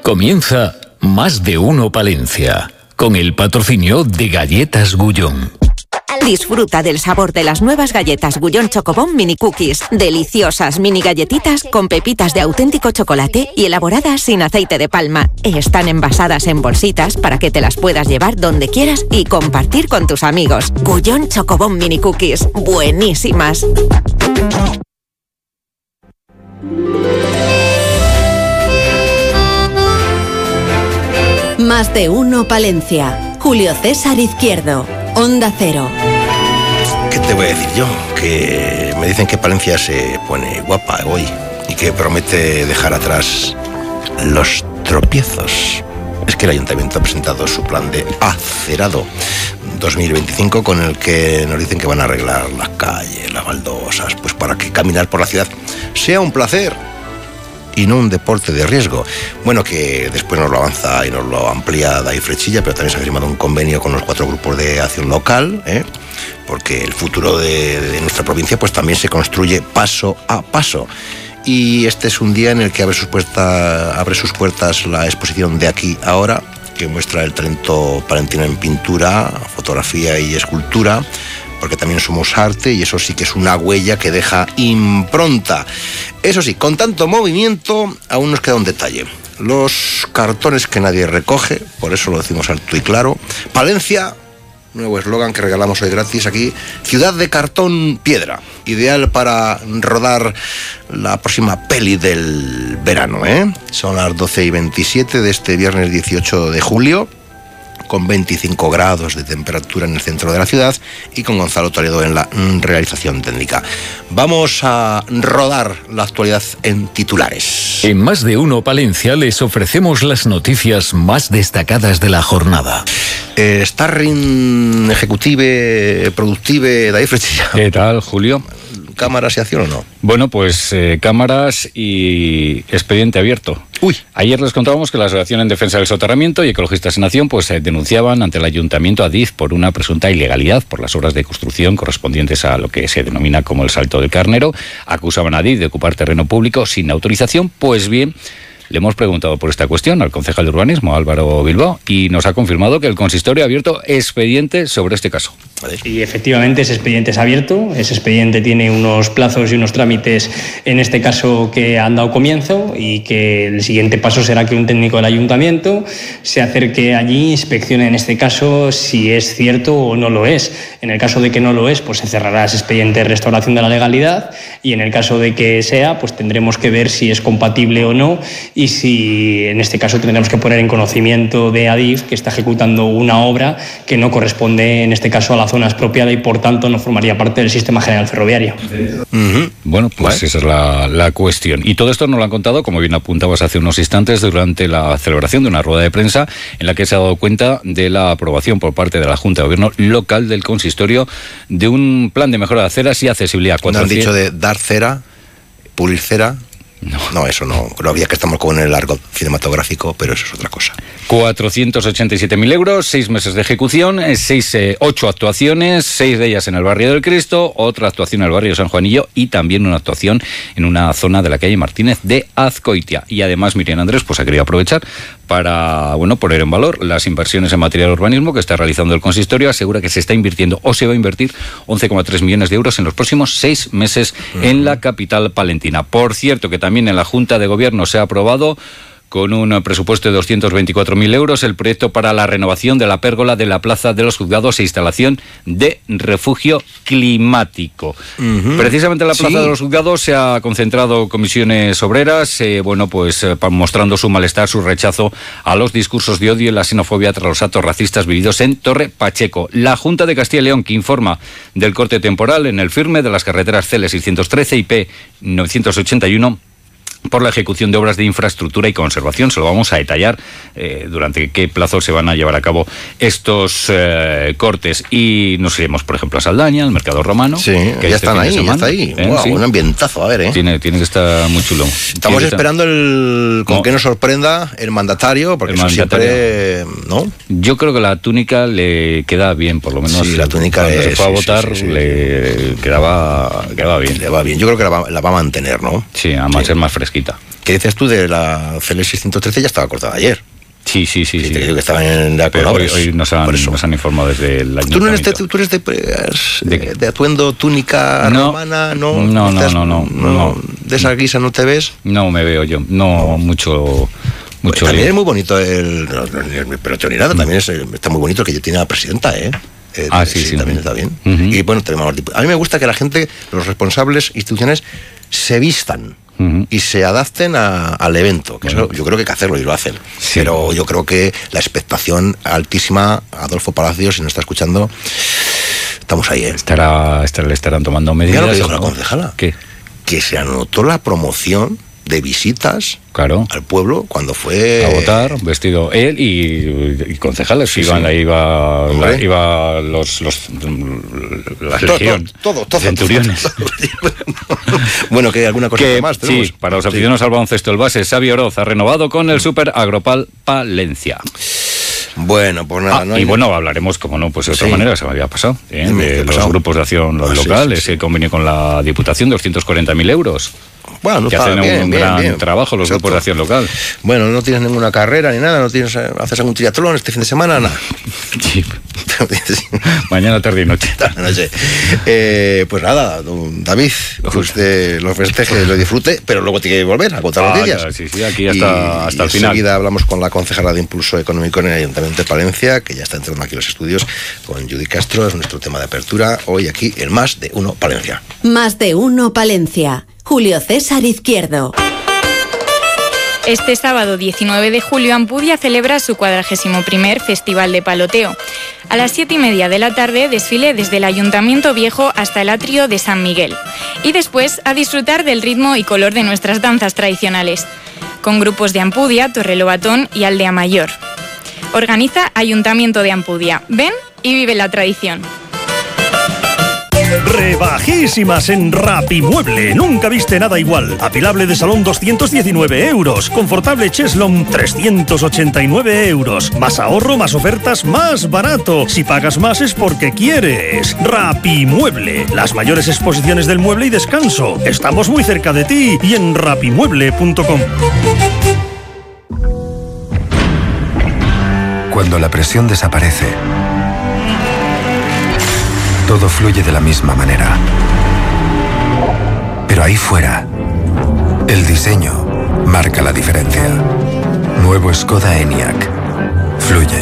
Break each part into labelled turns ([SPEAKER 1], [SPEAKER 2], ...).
[SPEAKER 1] Comienza Más de Uno Palencia, con el patrocinio de Galletas Gullón.
[SPEAKER 2] Disfruta del sabor de las nuevas galletas Gullón Chocobón Mini Cookies. Deliciosas mini galletitas con pepitas de auténtico chocolate y elaboradas sin aceite de palma. Están envasadas en bolsitas para que te las puedas llevar donde quieras y compartir con tus amigos. Gullón Chocobón Mini Cookies. Buenísimas.
[SPEAKER 3] Más de Uno Palencia. Julio César Izquierdo. Onda Cero.
[SPEAKER 4] ¿Qué te voy a decir yo? Que me dicen que Palencia se pone guapa hoy y que promete dejar atrás los tropiezos. Es que el Ayuntamiento ha presentado su plan de acerado 2025 con el que nos dicen que van a arreglar las calles, las baldosas, pues para que caminar por la ciudad sea un placer y no un deporte de riesgo. Bueno, que después nos lo avanza y nos lo amplía David Frechilla, pero también se ha firmado un convenio con los 4 grupos de acción local, porque el futuro de nuestra provincia pues también se construye paso a paso. Y este es un día en el que abre sus puertas la exposición De Aquí Ahora, que muestra el talento palentino en pintura, fotografía y escultura, porque también somos arte y eso sí que es una huella que deja impronta. Eso sí, con tanto movimiento aún nos queda un detalle. Los cartones que nadie recoge, por eso lo decimos alto y claro. Palencia, nuevo eslogan que regalamos hoy gratis aquí, ciudad de cartón piedra, ideal para rodar la próxima peli del verano, Son las 12:27 de este viernes 18 de julio. Con 25 grados de temperatura en el centro de la ciudad y con Gonzalo Toledo en la realización técnica. Vamos a rodar la actualidad en titulares.
[SPEAKER 1] En Más de Uno Palencia les ofrecemos las noticias más destacadas de la jornada.
[SPEAKER 4] Starring ejecutive, productive, David Frechilla.
[SPEAKER 5] ¿Qué tal, Julio?
[SPEAKER 4] ¿Cámaras y acción o no?
[SPEAKER 5] Bueno, pues cámaras y expediente abierto.
[SPEAKER 4] Uy.
[SPEAKER 5] Ayer les contábamos que la Asociación en Defensa del Soterramiento y Ecologistas en Acción pues denunciaban ante el Ayuntamiento Adif por una presunta ilegalidad por las obras de construcción correspondientes a lo que se denomina como el Salto del Carnero. Acusaban a Adif de ocupar terreno público sin autorización. Pues bien, le hemos preguntado por esta cuestión al concejal de Urbanismo, Álvaro Bilbao, y nos ha confirmado que el consistorio ha abierto expediente sobre este caso.
[SPEAKER 6] Y efectivamente ese expediente es abierto, ese expediente tiene unos plazos y unos trámites en este caso que han dado comienzo y que el siguiente paso será que un técnico del ayuntamiento se acerque allí, inspeccione en este caso si es cierto o no lo es. En el caso de que no lo es, pues se cerrará ese expediente de restauración de la legalidad y en el caso de que sea, pues tendremos que ver si es compatible o no y si en este caso tendremos que poner en conocimiento de Adif que está ejecutando una obra que no corresponde en este caso a la zona expropiada y por tanto no formaría parte del sistema general ferroviario.
[SPEAKER 5] Bueno, pues esa es la cuestión. Y todo esto nos lo han contado, como bien apuntabas hace unos instantes, durante la celebración de una rueda de prensa en la que se ha dado cuenta de la aprobación por parte de la Junta de Gobierno local del consistorio de un plan de mejora de aceras y accesibilidad.
[SPEAKER 4] ¿No han dicho de dar cera, pulir cera? No, eso no. Creo que estamos con el argot cinematográfico, pero eso es otra cosa.
[SPEAKER 5] 487.000 euros, 6 meses de ejecución, 8 actuaciones, 6 de ellas en el barrio del Cristo, otra actuación en el barrio de San Juanillo y también una actuación en una zona de la calle Martínez de Azcoitia. Y además Miriam Andrés pues ha querido aprovechar para poner en valor las inversiones en materia de urbanismo que está realizando el consistorio. Asegura que se está invirtiendo o se va a invertir 11,3 millones de euros en los próximos 6 meses en la capital palentina. Por cierto, que también en la Junta de Gobierno se ha aprobado con un presupuesto de 224.000 euros el proyecto para la renovación de la pérgola de la Plaza de los Juzgados e instalación de refugio climático. Precisamente en la Plaza de los Juzgados se ha concentrado comisiones obreras, mostrando su malestar, su rechazo a los discursos de odio y la xenofobia tras los actos racistas vividos en Torre Pacheco. La Junta de Castilla y León, que informa del corte temporal en el firme de las carreteras CL 613 y P 981, por la ejecución de obras de infraestructura y conservación. Se lo vamos a detallar durante qué plazo se van a llevar a cabo estos cortes. Y nos iremos, por ejemplo, a Saldaña, al Mercado Romano.
[SPEAKER 4] Sí, que ya están ahí, ya está ahí. Wow, sí. Un ambientazo, a ver, Tiene
[SPEAKER 5] que estar muy chulo.
[SPEAKER 4] Estamos esperando con que nos sorprenda el mandatario, porque eso siempre, ¿no?
[SPEAKER 5] Yo creo que la túnica le queda bien, por lo menos.
[SPEAKER 4] Sí, la túnica
[SPEAKER 5] cuando se fue a votar le quedaba bien.
[SPEAKER 4] Le va bien. Yo creo que la va a mantener, ¿no?
[SPEAKER 5] Sí, además es más fresca. fresquita.
[SPEAKER 4] ¿Qué dices tú de la CL613? Ya estaba cortada ayer.
[SPEAKER 5] Sí.
[SPEAKER 4] Te digo que estaban en la
[SPEAKER 5] Pero hoy nos han informado desde el ayuntamiento.
[SPEAKER 4] ¿Tú eres de atuendo, túnica romana? No. ¿De esa guisa no te ves?
[SPEAKER 5] No me veo yo. No, mucho.
[SPEAKER 4] También es muy bonito no es peloteo ni nada. También está muy bonito que yo tiene la presidenta, ¿eh? Sí, también está bien. Uh-huh. Y bueno, tenemos a mí me gusta que la gente, los responsables, instituciones, se vistan. Uh-huh. Y se adapten al evento, que eso yo creo que hay que hacerlo y lo hacen. Sí. Pero yo creo que la expectación altísima, Adolfo Palacios, si nos está escuchando, estamos ahí, ¿eh?
[SPEAKER 5] Le estarán tomando medidas.
[SPEAKER 4] Mira lo que dijo la concejala.
[SPEAKER 5] ¿Qué?
[SPEAKER 4] Que se anotó la promoción de visitas al pueblo cuando fue
[SPEAKER 5] a votar, vestido él y concejales. Sí, iba la legión,
[SPEAKER 4] todo,
[SPEAKER 5] centuriones.
[SPEAKER 4] Bueno, que alguna cosa más tenemos.
[SPEAKER 5] Sí, para los aficionados al baloncesto, el base Xavi Oroz ha renovado con el Super Agropal Palencia.
[SPEAKER 4] Bueno, pues nada.
[SPEAKER 5] Y bueno, hablaremos, como no, pues de otra manera, se me había pasado, de los grupos de acción local, ese convenio con la Diputación, 240.000 euros.
[SPEAKER 4] Bueno,
[SPEAKER 5] que hacen un gran trabajo los grupos de acción local.
[SPEAKER 4] Bueno, no tienes ninguna carrera ni nada, haces algún triatlón este fin de semana, nada.
[SPEAKER 5] Sí. Mañana, tarde y noche.
[SPEAKER 4] Pues nada, don David, usted lo festeje, lo disfrute, pero luego tiene que volver a contar noticias.
[SPEAKER 5] Sí, aquí hasta el final.
[SPEAKER 4] Enseguida hablamos con la concejala de Impulso Económico en el Ayuntamiento de Palencia, que ya está entrando aquí en los estudios, con Judy Castro, es nuestro tema de apertura, hoy aquí en Más de Uno Palencia.
[SPEAKER 3] Más de Uno Palencia. Julio César Izquierdo.
[SPEAKER 7] Este sábado 19 de julio Ampudia celebra su 41º Festival de Paloteo. A las 7:30 de la tarde desfile desde el Ayuntamiento Viejo hasta el atrio de San Miguel. Y después a disfrutar del ritmo y color de nuestras danzas tradicionales, con grupos de Ampudia, Torrelobatón y Aldea Mayor. Organiza Ayuntamiento de Ampudia. Ven y vive la tradición.
[SPEAKER 8] Rebajísimas en Rapimueble. Nunca viste nada igual. Apilable de salón 219 euros. Confortable cheslón 389 euros. Más ahorro, más ofertas, más barato. Si pagas más es porque quieres. Rapimueble. Las mayores exposiciones del mueble y descanso. Estamos muy cerca de ti y en rapimueble.com.
[SPEAKER 9] Cuando la presión desaparece, todo fluye de la misma manera. Pero ahí fuera, el diseño marca la diferencia. Nuevo Skoda Enyaq. Fluye.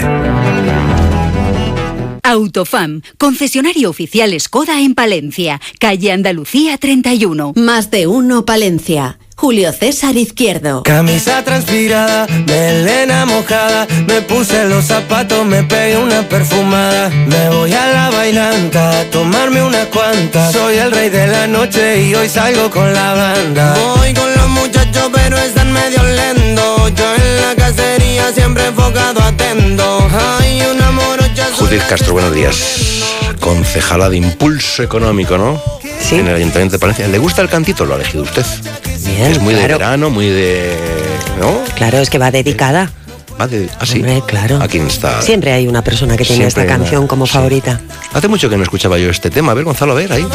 [SPEAKER 10] Autofam, concesionario oficial Skoda en Palencia, calle Andalucía 31.
[SPEAKER 3] Más de Uno Palencia. Julio César Izquierdo.
[SPEAKER 11] Camisa transpirada, melena mojada, me puse los zapatos, me pegué una perfumada. Me voy a la bailanta, a tomarme unas cuantas. Soy el rey de la noche y hoy salgo con la banda. Voy con los muchachos pero están medio lentos. Yo en la cacería siempre enfocado, atento. Hay una morocha.
[SPEAKER 4] Judith Castro, buenos días. Concejala de Impulso Económico, ¿no?
[SPEAKER 12] Sí.
[SPEAKER 4] En el Ayuntamiento de Palencia. ¿Le gusta el cantito? Lo ha elegido usted.
[SPEAKER 12] Bien,
[SPEAKER 4] es muy de verano, muy de... ¿no?
[SPEAKER 12] Claro, es que va dedicada.
[SPEAKER 4] ¿Ah, sí?
[SPEAKER 12] Hombre, claro.
[SPEAKER 4] ¿A quién está?
[SPEAKER 12] Siempre hay una persona que tiene esta canción como favorita.
[SPEAKER 4] Hace mucho que no escuchaba yo este tema. A ver, Gonzalo, a ver, ahí.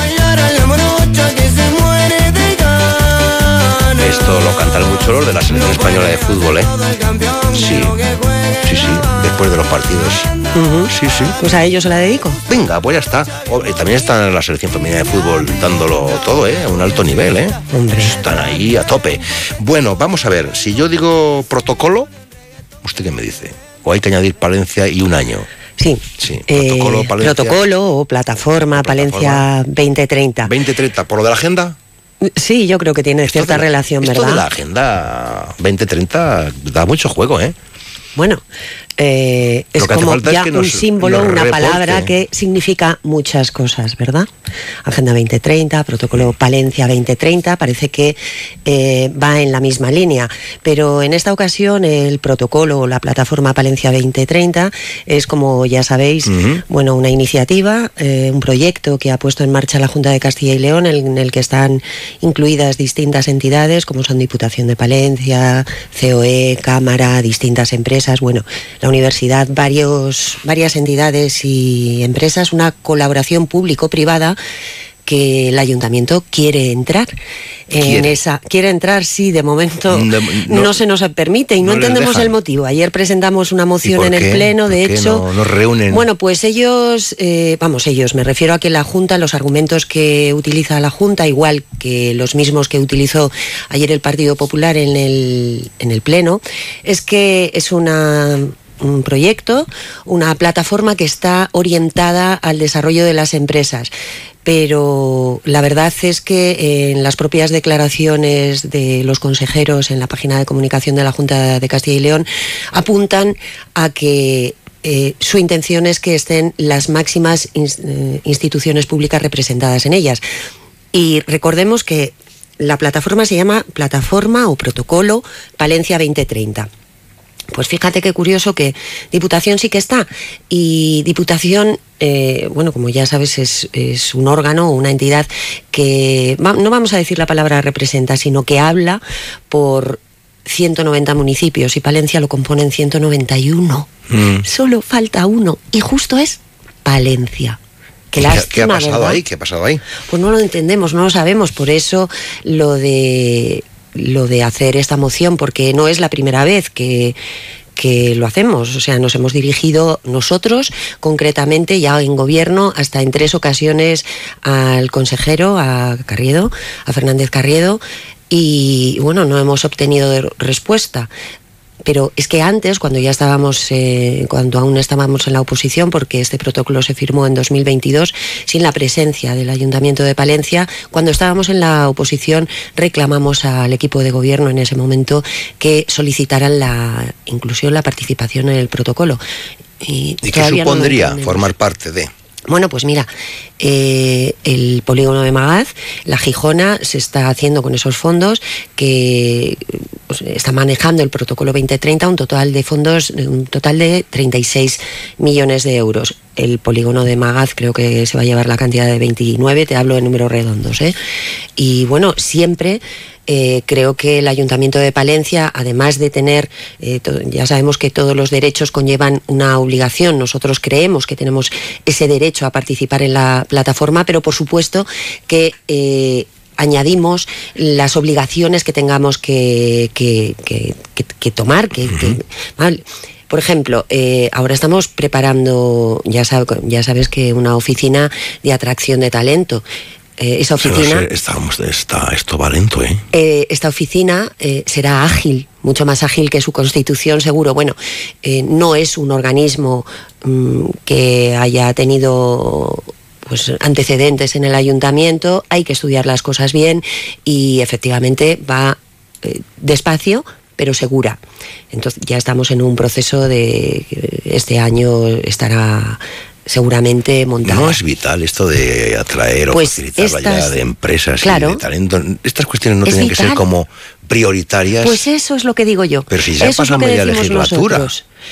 [SPEAKER 4] Esto lo cantan mucho los de la selección española de fútbol, ¿eh? Sí. Después de los partidos.
[SPEAKER 12] Uh-huh.
[SPEAKER 4] Sí.
[SPEAKER 12] Pues a ellos se la dedico.
[SPEAKER 4] Venga, pues ya está. También está en la selección femenina de fútbol dándolo todo, a un alto nivel, ¿eh?
[SPEAKER 12] Hombre.
[SPEAKER 4] Están ahí a tope. Bueno, vamos a ver. Si yo digo protocolo, ¿usted qué me dice? ¿O hay que añadir Palencia y un año?
[SPEAKER 12] Sí.
[SPEAKER 4] Protocolo, Palencia.
[SPEAKER 12] Protocolo o plataforma Palencia 2030.
[SPEAKER 4] ¿2030 por lo de la agenda?
[SPEAKER 12] Sí, yo creo que tiene cierta relación, ¿verdad?
[SPEAKER 4] Esto de la agenda 2030 da mucho juego, ¿eh?
[SPEAKER 12] Bueno, es como ya un símbolo, una palabra que significa muchas cosas, ¿verdad? Agenda 2030, protocolo Palencia 2030, parece que va en la misma línea, pero en esta ocasión el protocolo o la plataforma Palencia 2030 es, como ya sabéis, bueno, una iniciativa, un proyecto que ha puesto en marcha la Junta de Castilla y León, en el que están incluidas distintas entidades como son Diputación de Palencia, COE, Cámara, distintas empresas, bueno, la universidad, varias entidades y empresas, una colaboración público-privada que el ayuntamiento quiere entrar quiere entrar, sí, de momento no se nos permite y no entendemos el motivo. Ayer presentamos una moción en el Pleno, de hecho,
[SPEAKER 4] no reúnen.
[SPEAKER 12] Bueno, pues ellos, me refiero a que la Junta, los argumentos que utiliza la Junta, igual que los mismos que utilizó ayer el Partido Popular en el Pleno, es que es un proyecto, una plataforma que está orientada al desarrollo de las empresas. Pero la verdad es que en las propias declaraciones de los consejeros en la página de comunicación de la Junta de Castilla y León apuntan a que su intención es que estén las máximas instituciones públicas representadas en ellas. Y recordemos que la plataforma se llama Plataforma o Protocolo Palencia 2030. Pues fíjate qué curioso que Diputación sí que está, y Diputación, como ya sabes, es un órgano, una entidad que, no vamos a decir la palabra representa, sino que habla por 190 municipios, y Palencia lo componen 191. Solo falta uno, y justo es Palencia.
[SPEAKER 4] ¿Qué ha pasado ahí? ¿Qué ha pasado ahí?
[SPEAKER 12] Pues no lo entendemos, no lo sabemos, por eso lo de hacer esta moción, porque no es la primera vez que lo hacemos. O sea, nos hemos dirigido nosotros concretamente ya en gobierno hasta en 3 ocasiones al consejero, a Fernández Carriedo, y bueno, no hemos obtenido respuesta. Pero es que antes, cuando aún estábamos en la oposición, porque este protocolo se firmó en 2022 sin la presencia del Ayuntamiento de Palencia, cuando estábamos en la oposición reclamamos al equipo de gobierno en ese momento que solicitaran la inclusión, la participación en el protocolo.
[SPEAKER 4] ¿Y qué supondría formar parte de...?
[SPEAKER 12] Bueno, pues mira, el polígono de Magaz, la Gijona, se está haciendo con esos fondos que está manejando el protocolo 2030, un total de 36 millones de euros. El polígono de Magaz creo que se va a llevar la cantidad de 29, te hablo de números redondos, Y bueno, siempre... creo que el Ayuntamiento de Palencia, además de tener, ya sabemos que todos los derechos conllevan una obligación, nosotros creemos que tenemos ese derecho a participar en la plataforma, pero por supuesto que añadimos las obligaciones que tengamos que tomar, ¿vale? Por ejemplo, ahora estamos preparando, ya sabes que una oficina de atracción de talento. Esa oficina...
[SPEAKER 4] esto va lento,
[SPEAKER 12] esta oficina será ágil, mucho más ágil que su constitución, seguro. Bueno, no es un organismo que haya tenido antecedentes en el ayuntamiento, hay que estudiar las cosas bien y efectivamente va despacio, pero segura. Entonces ya estamos en un proceso de... Este año estará... seguramente montada.
[SPEAKER 4] ¿No es vital esto de atraer o facilitar la llegada de empresas y de talento? Estas cuestiones no tienen que ser como prioritarias.
[SPEAKER 12] Pues eso es lo que digo yo.
[SPEAKER 4] Pero si ya pasa media legislatura.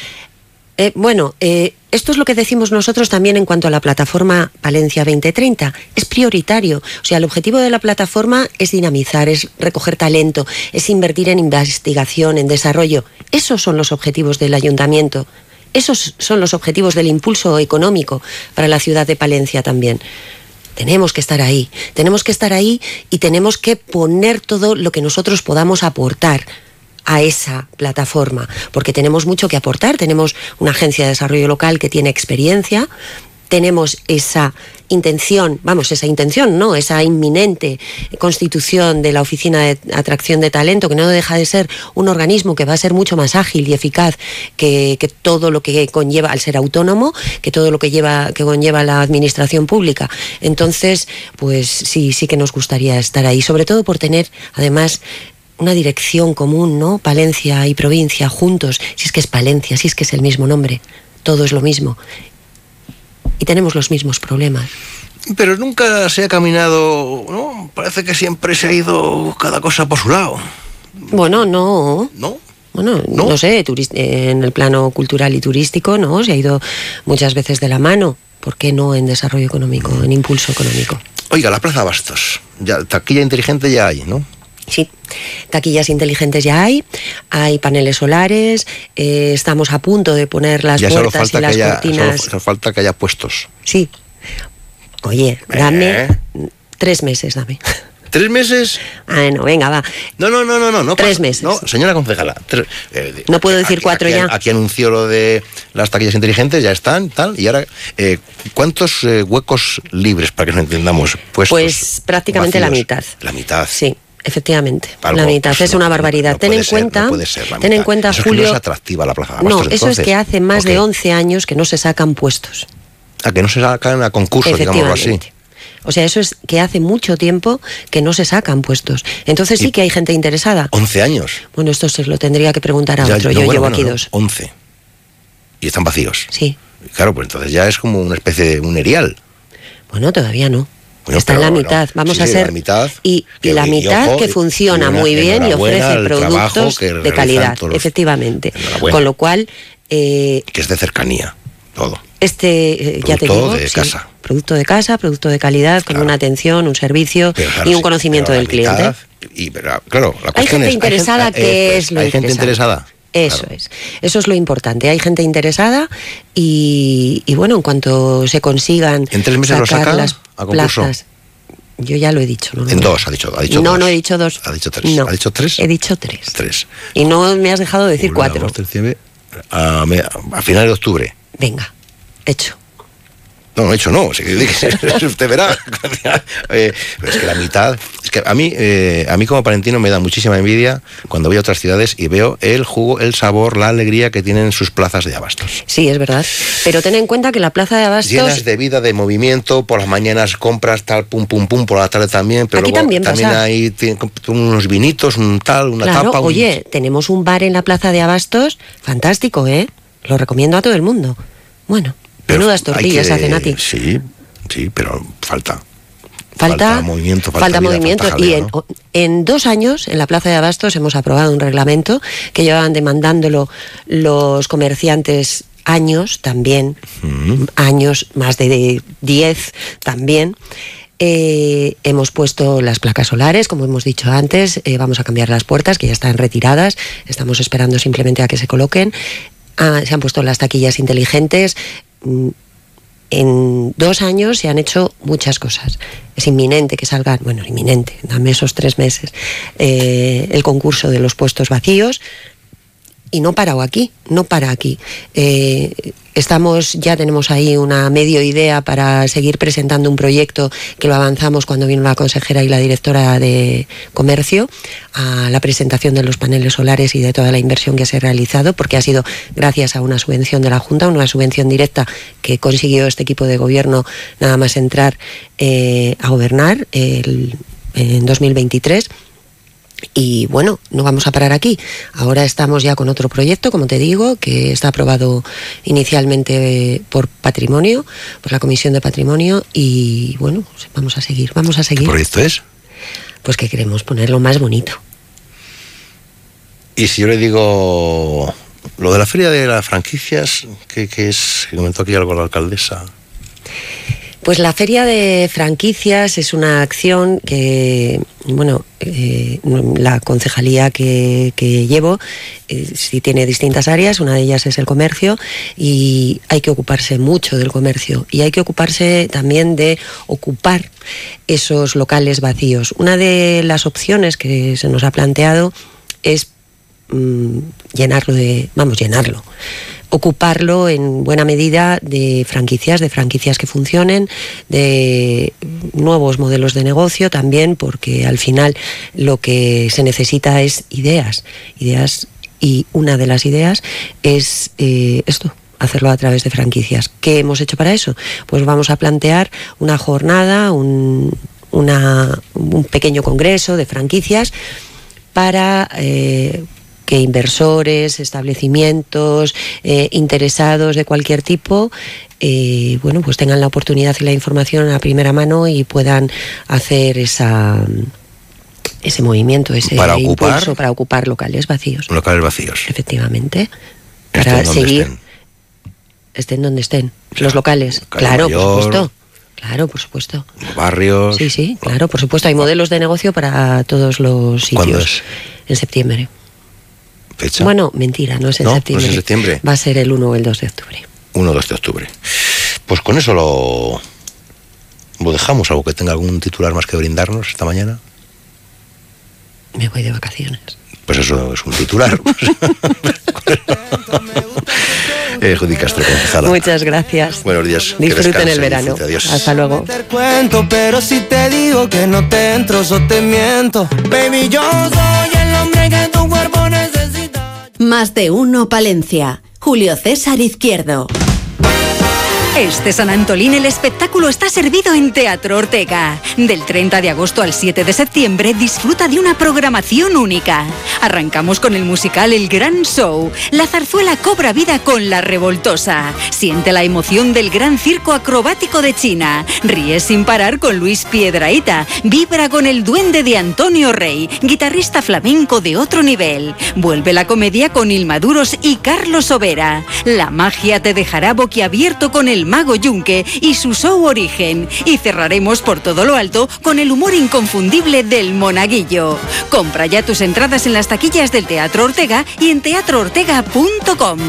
[SPEAKER 12] Esto es lo que decimos nosotros también en cuanto a la plataforma Palencia 2030. Es prioritario. O sea, el objetivo de la plataforma es dinamizar, es recoger talento, es invertir en investigación, en desarrollo. Esos son los objetivos del ayuntamiento. Esos son los objetivos del impulso económico para la ciudad de Palencia también. Tenemos que estar ahí y tenemos que poner todo lo que nosotros podamos aportar a esa plataforma, porque tenemos mucho que aportar. Tenemos una agencia de desarrollo local que tiene experiencia, tenemos esa inminente constitución de la Oficina de Atracción de Talento, que no deja de ser un organismo que va a ser mucho más ágil y eficaz que todo lo que conlleva, al ser autónomo, que todo lo que conlleva la administración pública. Entonces, pues sí que nos gustaría estar ahí, sobre todo por tener, además, una dirección común, ¿no? Palencia y provincia juntos, si es que es Palencia, si es que es el mismo nombre, todo es lo mismo. Y tenemos los mismos problemas.
[SPEAKER 4] Pero nunca se ha caminado, ¿no? Parece que siempre se ha ido cada cosa por su lado.
[SPEAKER 12] Bueno, no.
[SPEAKER 4] ¿No?
[SPEAKER 12] Bueno, no sé, en el plano cultural y turístico, ¿no? Se ha ido muchas veces de la mano. ¿Por qué no en desarrollo económico, en impulso económico?
[SPEAKER 4] Oiga, la Plaza Bastos, ya taquilla inteligente ya hay, ¿no?
[SPEAKER 12] Sí, taquillas inteligentes ya hay paneles solares, estamos a punto de poner las puertas y las cortinas.
[SPEAKER 4] Solo falta que haya puestos.
[SPEAKER 12] Sí. Oye, 3 meses, dame.
[SPEAKER 4] 3 meses.
[SPEAKER 12] No, venga, va.
[SPEAKER 4] No.
[SPEAKER 12] 3 meses.
[SPEAKER 4] No, señora concejala.
[SPEAKER 12] No puedo decir 4 ya.
[SPEAKER 4] Aquí anunció lo de las taquillas inteligentes, ya están, tal. Y ahora, ¿cuántos huecos libres, para que nos entendamos, puestos?
[SPEAKER 12] Pues prácticamente
[SPEAKER 4] vacíos?
[SPEAKER 12] la mitad.
[SPEAKER 4] La mitad.
[SPEAKER 12] Sí. Efectivamente,
[SPEAKER 4] Algo,
[SPEAKER 12] la mitad es una barbaridad.
[SPEAKER 4] No ten en cuenta,
[SPEAKER 12] Julio.
[SPEAKER 4] Es que no es atractiva la Plaza de Abastos.
[SPEAKER 12] No, eso es que hace más de 11 años que no se sacan puestos.
[SPEAKER 4] Que no se sacan a concurso, digámoslo así.
[SPEAKER 12] O sea, eso es que hace mucho tiempo que no se sacan puestos. Entonces sí que hay gente interesada.
[SPEAKER 4] 11 años.
[SPEAKER 12] Bueno, esto se lo tendría que preguntar a otro. Yo llevo aquí 2.
[SPEAKER 4] 11. Y están vacíos.
[SPEAKER 12] Sí.
[SPEAKER 4] Claro, pues entonces ya es como una especie de un erial.
[SPEAKER 12] Bueno, todavía no.
[SPEAKER 4] Bueno,
[SPEAKER 12] está en la mitad. Vamos a ser.
[SPEAKER 4] La mitad,
[SPEAKER 12] y la mitad que funciona muy bien y ofrece productos de calidad. Efectivamente. Con lo cual.
[SPEAKER 4] Que es de cercanía, todo.
[SPEAKER 12] Ya te digo,
[SPEAKER 4] casa.
[SPEAKER 12] Producto de casa, producto de calidad, con una atención, un servicio y un conocimiento del cliente.
[SPEAKER 4] Claro, la cuestión
[SPEAKER 12] hay gente interesada, que es lo
[SPEAKER 4] interesante. Hay gente interesada.
[SPEAKER 12] Eso es. Eso es lo importante. Hay gente interesada y bueno, en cuanto se consigan
[SPEAKER 4] ¿En 3 meses
[SPEAKER 12] sacar
[SPEAKER 4] lo
[SPEAKER 12] las
[SPEAKER 4] a concurso?
[SPEAKER 12] plazas. Yo ya lo he dicho. No,
[SPEAKER 4] en 2, ha dicho 2.
[SPEAKER 12] No he dicho 2.
[SPEAKER 4] Ha dicho 3.
[SPEAKER 12] No,
[SPEAKER 4] ¿Ha dicho 3?
[SPEAKER 12] He dicho 3.
[SPEAKER 4] 3.
[SPEAKER 12] Y no me has dejado decir 4.
[SPEAKER 4] A finales de octubre.
[SPEAKER 12] Venga, hecho.
[SPEAKER 4] No, hecho no, usted verá. Pero es que la mitad, es que a mí como palentino me da muchísima envidia cuando voy a otras ciudades y veo el jugo, el sabor, la alegría que tienen sus plazas de abastos.
[SPEAKER 12] Sí, es verdad. Pero ten en cuenta que la plaza de abastos...
[SPEAKER 4] Llenas de vida, de movimiento, por las mañanas compras tal, pum, por la tarde también, pero
[SPEAKER 12] aquí
[SPEAKER 4] luego también hay unos vinitos, una tapa.
[SPEAKER 12] Oye, tenemos un bar en la plaza de abastos, fantástico, ¿eh? Lo recomiendo a todo el mundo. Bueno... Menudas tortillas hacen a ti.
[SPEAKER 4] Sí, pero falta movimiento.
[SPEAKER 12] Falta movimiento.
[SPEAKER 4] Jaleo,
[SPEAKER 12] y en 2 años, en la Plaza de Abastos, hemos aprobado un reglamento que llevaban demandándolo los comerciantes años también, años, más de 10 también. Hemos puesto las placas solares, como hemos dicho antes, vamos a cambiar las puertas, que ya están retiradas, estamos esperando simplemente a que se coloquen. Se han puesto las taquillas inteligentes. En 2 años se han hecho muchas cosas. Es inminente que salgan, dame esos 3 meses, el concurso de los puestos vacíos. Y no para aquí. Ya tenemos ahí una medio idea para seguir presentando un proyecto que lo avanzamos cuando vino la consejera y la directora de Comercio a la presentación de los paneles solares y de toda la inversión que se ha realizado, porque ha sido gracias a una subvención de la Junta, una subvención directa que consiguió este equipo de gobierno nada más entrar a gobernar en 2023. Y bueno, no vamos a parar aquí. Ahora estamos ya con otro proyecto, como te digo, que está aprobado inicialmente por Patrimonio, por la Comisión de Patrimonio, y bueno, pues vamos a seguir.
[SPEAKER 4] ¿Qué proyecto es?
[SPEAKER 12] Pues que queremos ponerlo más bonito.
[SPEAKER 4] Y si yo le digo lo de la feria de las franquicias, ¿qué es? Que comentó aquí algo la alcaldesa.
[SPEAKER 12] Pues la feria de franquicias es una acción que, la concejalía que llevo sí tiene distintas áreas, una de ellas es el comercio y hay que ocuparse mucho del comercio y hay que ocuparse también de ocupar esos locales vacíos. Una de las opciones que se nos ha planteado es llenarlo. Ocuparlo en buena medida de franquicias que funcionen, de nuevos modelos de negocio también, porque al final lo que se necesita es ideas, y una de las ideas es hacerlo a través de franquicias. ¿Qué hemos hecho para eso? Pues vamos a plantear una jornada, un pequeño congreso de franquicias para que inversores, establecimientos, interesados de cualquier tipo, pues tengan la oportunidad y la información a primera mano y puedan hacer ese movimiento, ese impulso para ocupar locales vacíos.
[SPEAKER 4] Locales vacíos.
[SPEAKER 12] Efectivamente. Para seguir. Estén donde estén. Los locales. Claro, mayor, por supuesto. Claro, por supuesto.
[SPEAKER 4] Barrios.
[SPEAKER 12] Sí, claro, por supuesto. Hay modelos de negocio para todos los sitios.
[SPEAKER 4] ¿Cuándo es?
[SPEAKER 12] En septiembre.
[SPEAKER 4] ¿Fecha?
[SPEAKER 12] Bueno, mentira, no es en septiembre.
[SPEAKER 4] No es en septiembre.
[SPEAKER 12] Va a ser el 1 o el 2 de octubre.
[SPEAKER 4] 1 o 2 de octubre. Pues con eso ¿Lo dejamos? ¿Algo que tenga algún titular más que brindarnos esta mañana?
[SPEAKER 12] Me voy de vacaciones.
[SPEAKER 4] Pues eso es un titular. Judy Castro, concejala.
[SPEAKER 12] Muchas gracias.
[SPEAKER 4] Buenos días.
[SPEAKER 12] Disfruten el verano.
[SPEAKER 4] Adiós.
[SPEAKER 12] Hasta luego.
[SPEAKER 11] Pero si te digo que no te entro, o te miento. Baby, yo soy el hombre que tu cuerpo necesita.
[SPEAKER 3] Más de uno Palencia. Julio César Izquierdo.
[SPEAKER 10] Este San Antolín el espectáculo está servido en Teatro Ortega. Del 30 de agosto al 7 de septiembre disfruta de una programación única. Arrancamos con el musical El Gran Show. La zarzuela cobra vida con La Revoltosa. Siente la emoción del gran circo acrobático de China. Ríe sin parar con Luis Piedrahita. Vibra con el duende de Antonio Rey, guitarrista flamenco de otro nivel. Vuelve la comedia con Ilmaduros y Carlos Overa. La magia te dejará boquiabierto con el Mago Yunque y su show Origen. Y cerraremos por todo lo alto con el humor inconfundible del Monaguillo. Compra ya tus entradas en las taquillas del Teatro Ortega y en teatroortega.com.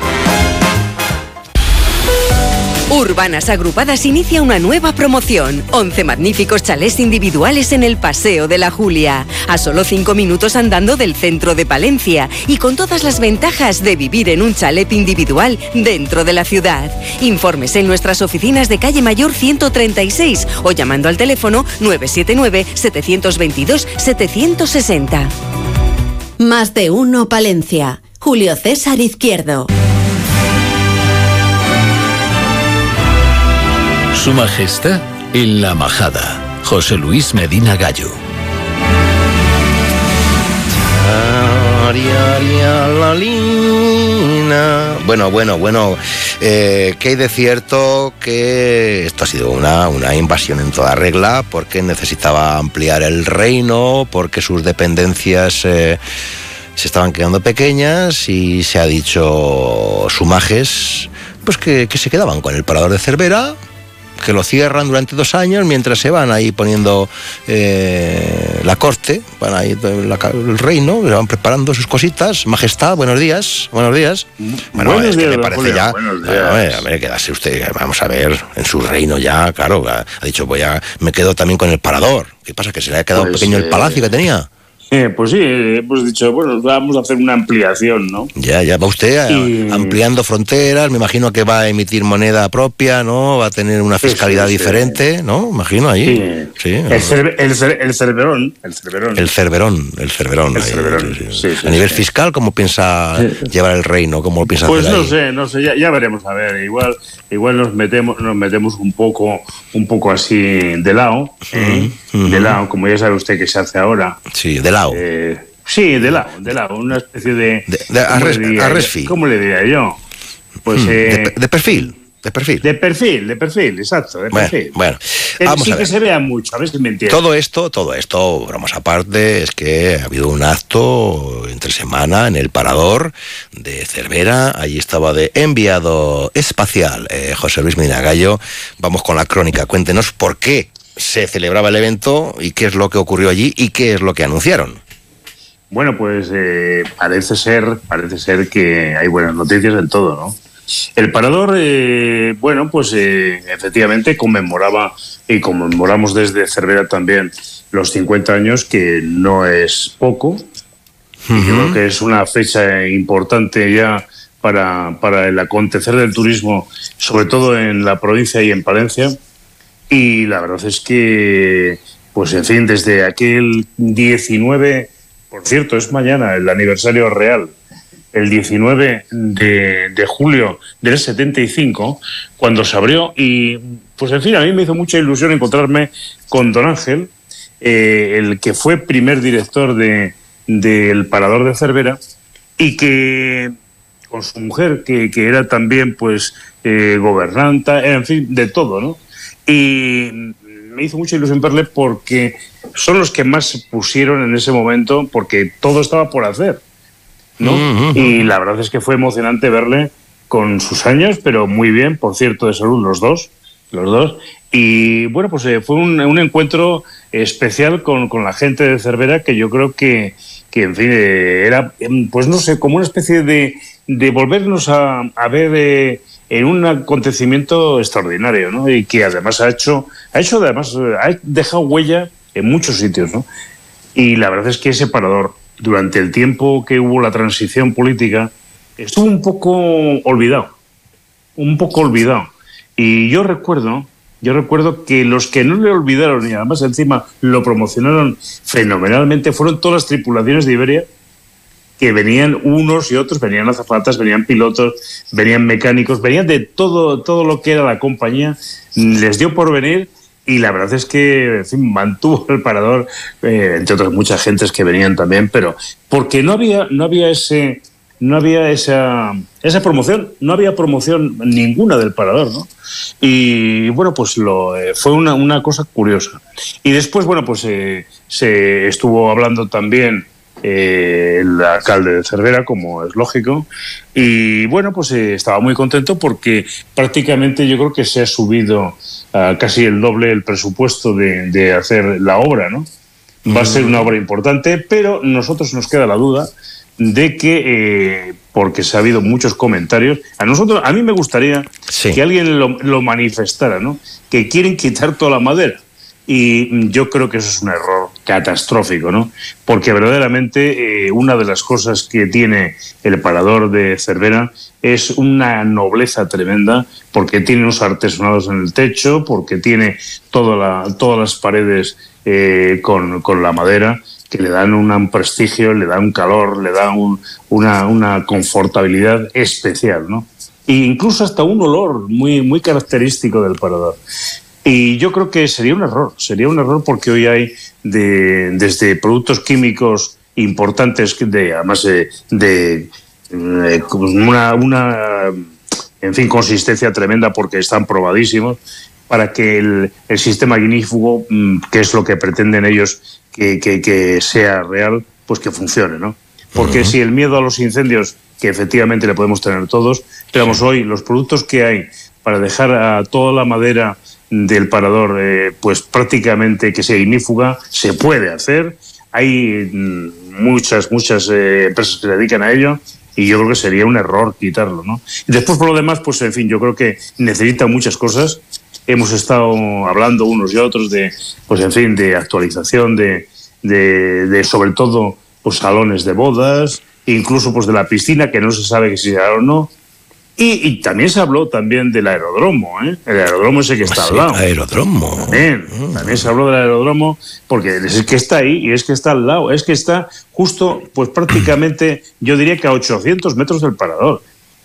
[SPEAKER 10] Urbanas Agrupadas inicia una nueva promoción. 11 magníficos chalés individuales en el Paseo de la Julia. A solo 5 minutos andando del centro de Palencia y con todas las ventajas de vivir en un chalet individual dentro de la ciudad. Informes en nuestras oficinas de Calle Mayor 136 o llamando al teléfono 979-722-760.
[SPEAKER 3] Más de uno Palencia. Julio César Izquierdo.
[SPEAKER 1] Su Majestad en la Majada. José Luis Medina Gallo.
[SPEAKER 4] Bueno. ¿Qué hay de cierto? Que esto ha sido una invasión en toda regla, porque necesitaba ampliar el reino, porque sus dependencias se estaban quedando pequeñas y se ha dicho Su Majes pues que se quedaban con el Parador de Cervera, que lo cierran durante 2 años mientras se van ahí poniendo la corte, van ahí el reino, se van preparando sus cositas. Majestad, buenos días. Bueno,
[SPEAKER 13] buenos
[SPEAKER 4] es que
[SPEAKER 13] días,
[SPEAKER 4] me parece
[SPEAKER 13] Julio,
[SPEAKER 4] ya.
[SPEAKER 13] A
[SPEAKER 4] ver, quédase usted, vamos a ver, en su reino ya, claro, ha dicho, me quedo también con el Parador. ¿Qué pasa? ¿Que se le ha quedado pequeño el palacio que tenía?
[SPEAKER 13] Pues sí, hemos dicho, vamos a hacer una ampliación, ¿no?
[SPEAKER 4] Ya va usted ampliando fronteras, me imagino que va a emitir moneda propia, ¿no? Va a tener una fiscalidad diferente, ¿no? Imagino ahí. Sí. El Cerverón. Sí. A nivel fiscal, ¿cómo piensa llevar el reino? ¿Cómo lo piensa hacer ahí?
[SPEAKER 13] Pues no sé, ya veremos, a ver, igual nos metemos un poco así de lado, de lado, como ya sabe usted que se hace ahora.
[SPEAKER 4] Sí, de lado.
[SPEAKER 13] Sí, de lado, una especie de ¿cómo le diría yo? Pues
[SPEAKER 4] de perfil.
[SPEAKER 13] De perfil, exacto, de perfil.
[SPEAKER 4] Bueno, vamos a ver.
[SPEAKER 13] Que se vea mucho, a ver si me entiendes.
[SPEAKER 4] Todo esto, bromas aparte, es que ha habido un acto entre semana en el Parador de Cervera. Allí estaba de enviado espacial José Luis Medina Gallo. Vamos con la crónica. Cuéntenos por qué se celebraba el evento y qué es lo que ocurrió allí y qué es lo que anunciaron.
[SPEAKER 13] Bueno, pues parece ser que hay buenas noticias en todo, ¿no? El Parador, efectivamente conmemoraba, y conmemoramos desde Cervera también, los 50 años, que no es poco. Y yo creo que es una fecha importante ya para el acontecer del turismo, sobre todo en la provincia y en Palencia. Y la verdad es que, desde aquel 19, por cierto, es mañana el aniversario real, el 19 de julio del 75, cuando se abrió, y a mí me hizo mucha ilusión encontrarme con don Ángel, el que fue primer director del Parador de Cervera, y que con su mujer, que era también gobernanta, en fin, de todo, ¿no? Y me hizo mucha ilusión verle porque son los que más se pusieron en ese momento, porque todo estaba por hacer, ¿no? Y la verdad es que fue emocionante verle con sus años, pero muy bien, por cierto, de salud los dos. Y fue un encuentro especial con la gente de Cervera, que yo creo que en fin, era, como una especie de volvernos a ver en un acontecimiento extraordinario, ¿no? Y que además ha dejado huella en muchos sitios, ¿no? Y la verdad es que ese parador, durante el tiempo que hubo la transición política, estuvo un poco olvidado. Y yo recuerdo que los que no le olvidaron y además encima lo promocionaron fenomenalmente fueron todas las tripulaciones de Iberia, que venían unos y otros, venían azafatas, venían pilotos, venían mecánicos, venían de todo lo que era la compañía, les dio por venir y la verdad es que, en fin, mantuvo el parador, entre otras muchas gentes que venían también, pero porque no había esa promoción, no había promoción ninguna del parador, ¿no? Y bueno, pues fue una cosa curiosa. Y después, bueno, pues se estuvo hablando también el alcalde de Cervera, como es lógico, y bueno, pues estaba muy contento porque prácticamente yo creo que se ha subido casi el doble el presupuesto de hacer la obra, ¿no? Va a ser una obra importante, pero nosotros nos queda la duda de que, porque se ha habido muchos comentarios, a mí me gustaría que alguien lo manifestara, ¿no? Que quieren quitar toda la madera. Y yo creo que eso es un error catastrófico, ¿no? Porque verdaderamente una de las cosas que tiene el parador de Cervera es una nobleza tremenda, porque tiene unos artesonados en el techo, porque tiene todas las paredes con la madera, que le dan un prestigio, le dan un calor, le dan una confortabilidad especial, ¿no? E incluso hasta un olor muy característico del parador. Y yo creo que sería un error porque hoy hay desde productos químicos importantes, además de una en fin, consistencia tremenda, porque están probadísimos, para que el sistema ignífugo, que es lo que pretenden ellos que sea real, pues que funcione, ¿no? Porque si el miedo a los incendios, que efectivamente le podemos tener todos, pero vamos, hoy los productos que hay para dejar a toda la madera del parador pues prácticamente que sea ignífuga, se puede hacer. Hay muchas empresas que se dedican a ello, y yo creo que sería un error quitarlo, ¿no? Y después, por lo demás, pues en fin, yo creo que necesita muchas cosas. Hemos estado hablando unos y otros de, pues en fin, de actualización de sobre todo, pues salones de bodas, incluso pues de la piscina, que no se sabe si será o no. Y también se habló también del aeródromo, ¿eh? El aeródromo ese que está al lado.
[SPEAKER 4] Aeródromo.
[SPEAKER 13] También se habló del aeródromo, porque es que está ahí y es que está al lado. Es que está justo, pues prácticamente, yo diría que a 800 metros del parador.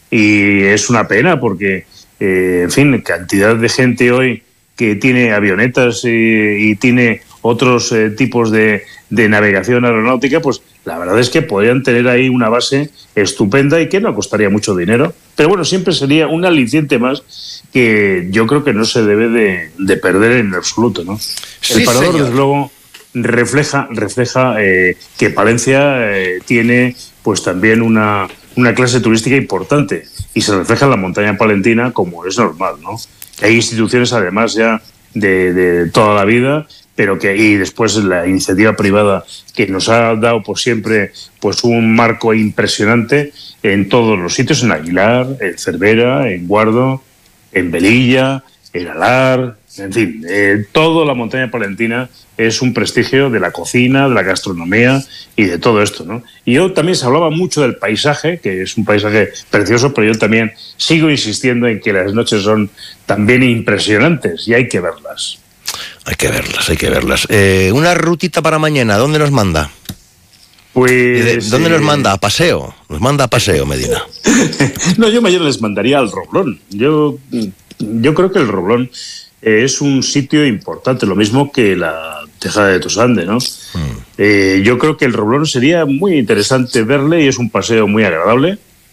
[SPEAKER 13] Y es una pena porque, en fin, cantidad de gente hoy que tiene avionetas y tiene otros tipos de navegación aeronáutica, pues la verdad es que podrían tener ahí una base estupenda y que no costaría mucho dinero. Pero bueno, siempre sería un aliciente más que yo creo que no se debe de perder en absoluto, ¿no? Sí, el parador, desde luego, refleja que Palencia tiene pues también una clase turística importante, y se refleja en la montaña palentina, como es normal, ¿no? Hay instituciones además ya de toda la vida, pero y después la iniciativa privada, que nos ha dado pues siempre pues un marco impresionante en todos los sitios, en Aguilar, en Cervera, en Guardo, en Velilla, en Alar, en fin, toda la montaña palentina es un prestigio de la cocina, de la gastronomía y de todo esto, ¿no? Y yo también se hablaba mucho del paisaje, que es un paisaje precioso, pero yo también sigo insistiendo en que las noches son también impresionantes y hay que verlas.
[SPEAKER 4] Hay que verlas. Una rutita para mañana, ¿dónde nos manda?
[SPEAKER 13] Pues...
[SPEAKER 4] ¿Dónde nos manda? ¿A paseo? Nos manda a paseo, Medina.
[SPEAKER 13] No, yo mañana les mandaría al Roblón. Yo creo que el Roblón es un sitio importante, lo mismo que la Tejada de Tosande, ¿no? Yo creo que el Roblón sería muy interesante verle, y es un paseo muy agradable.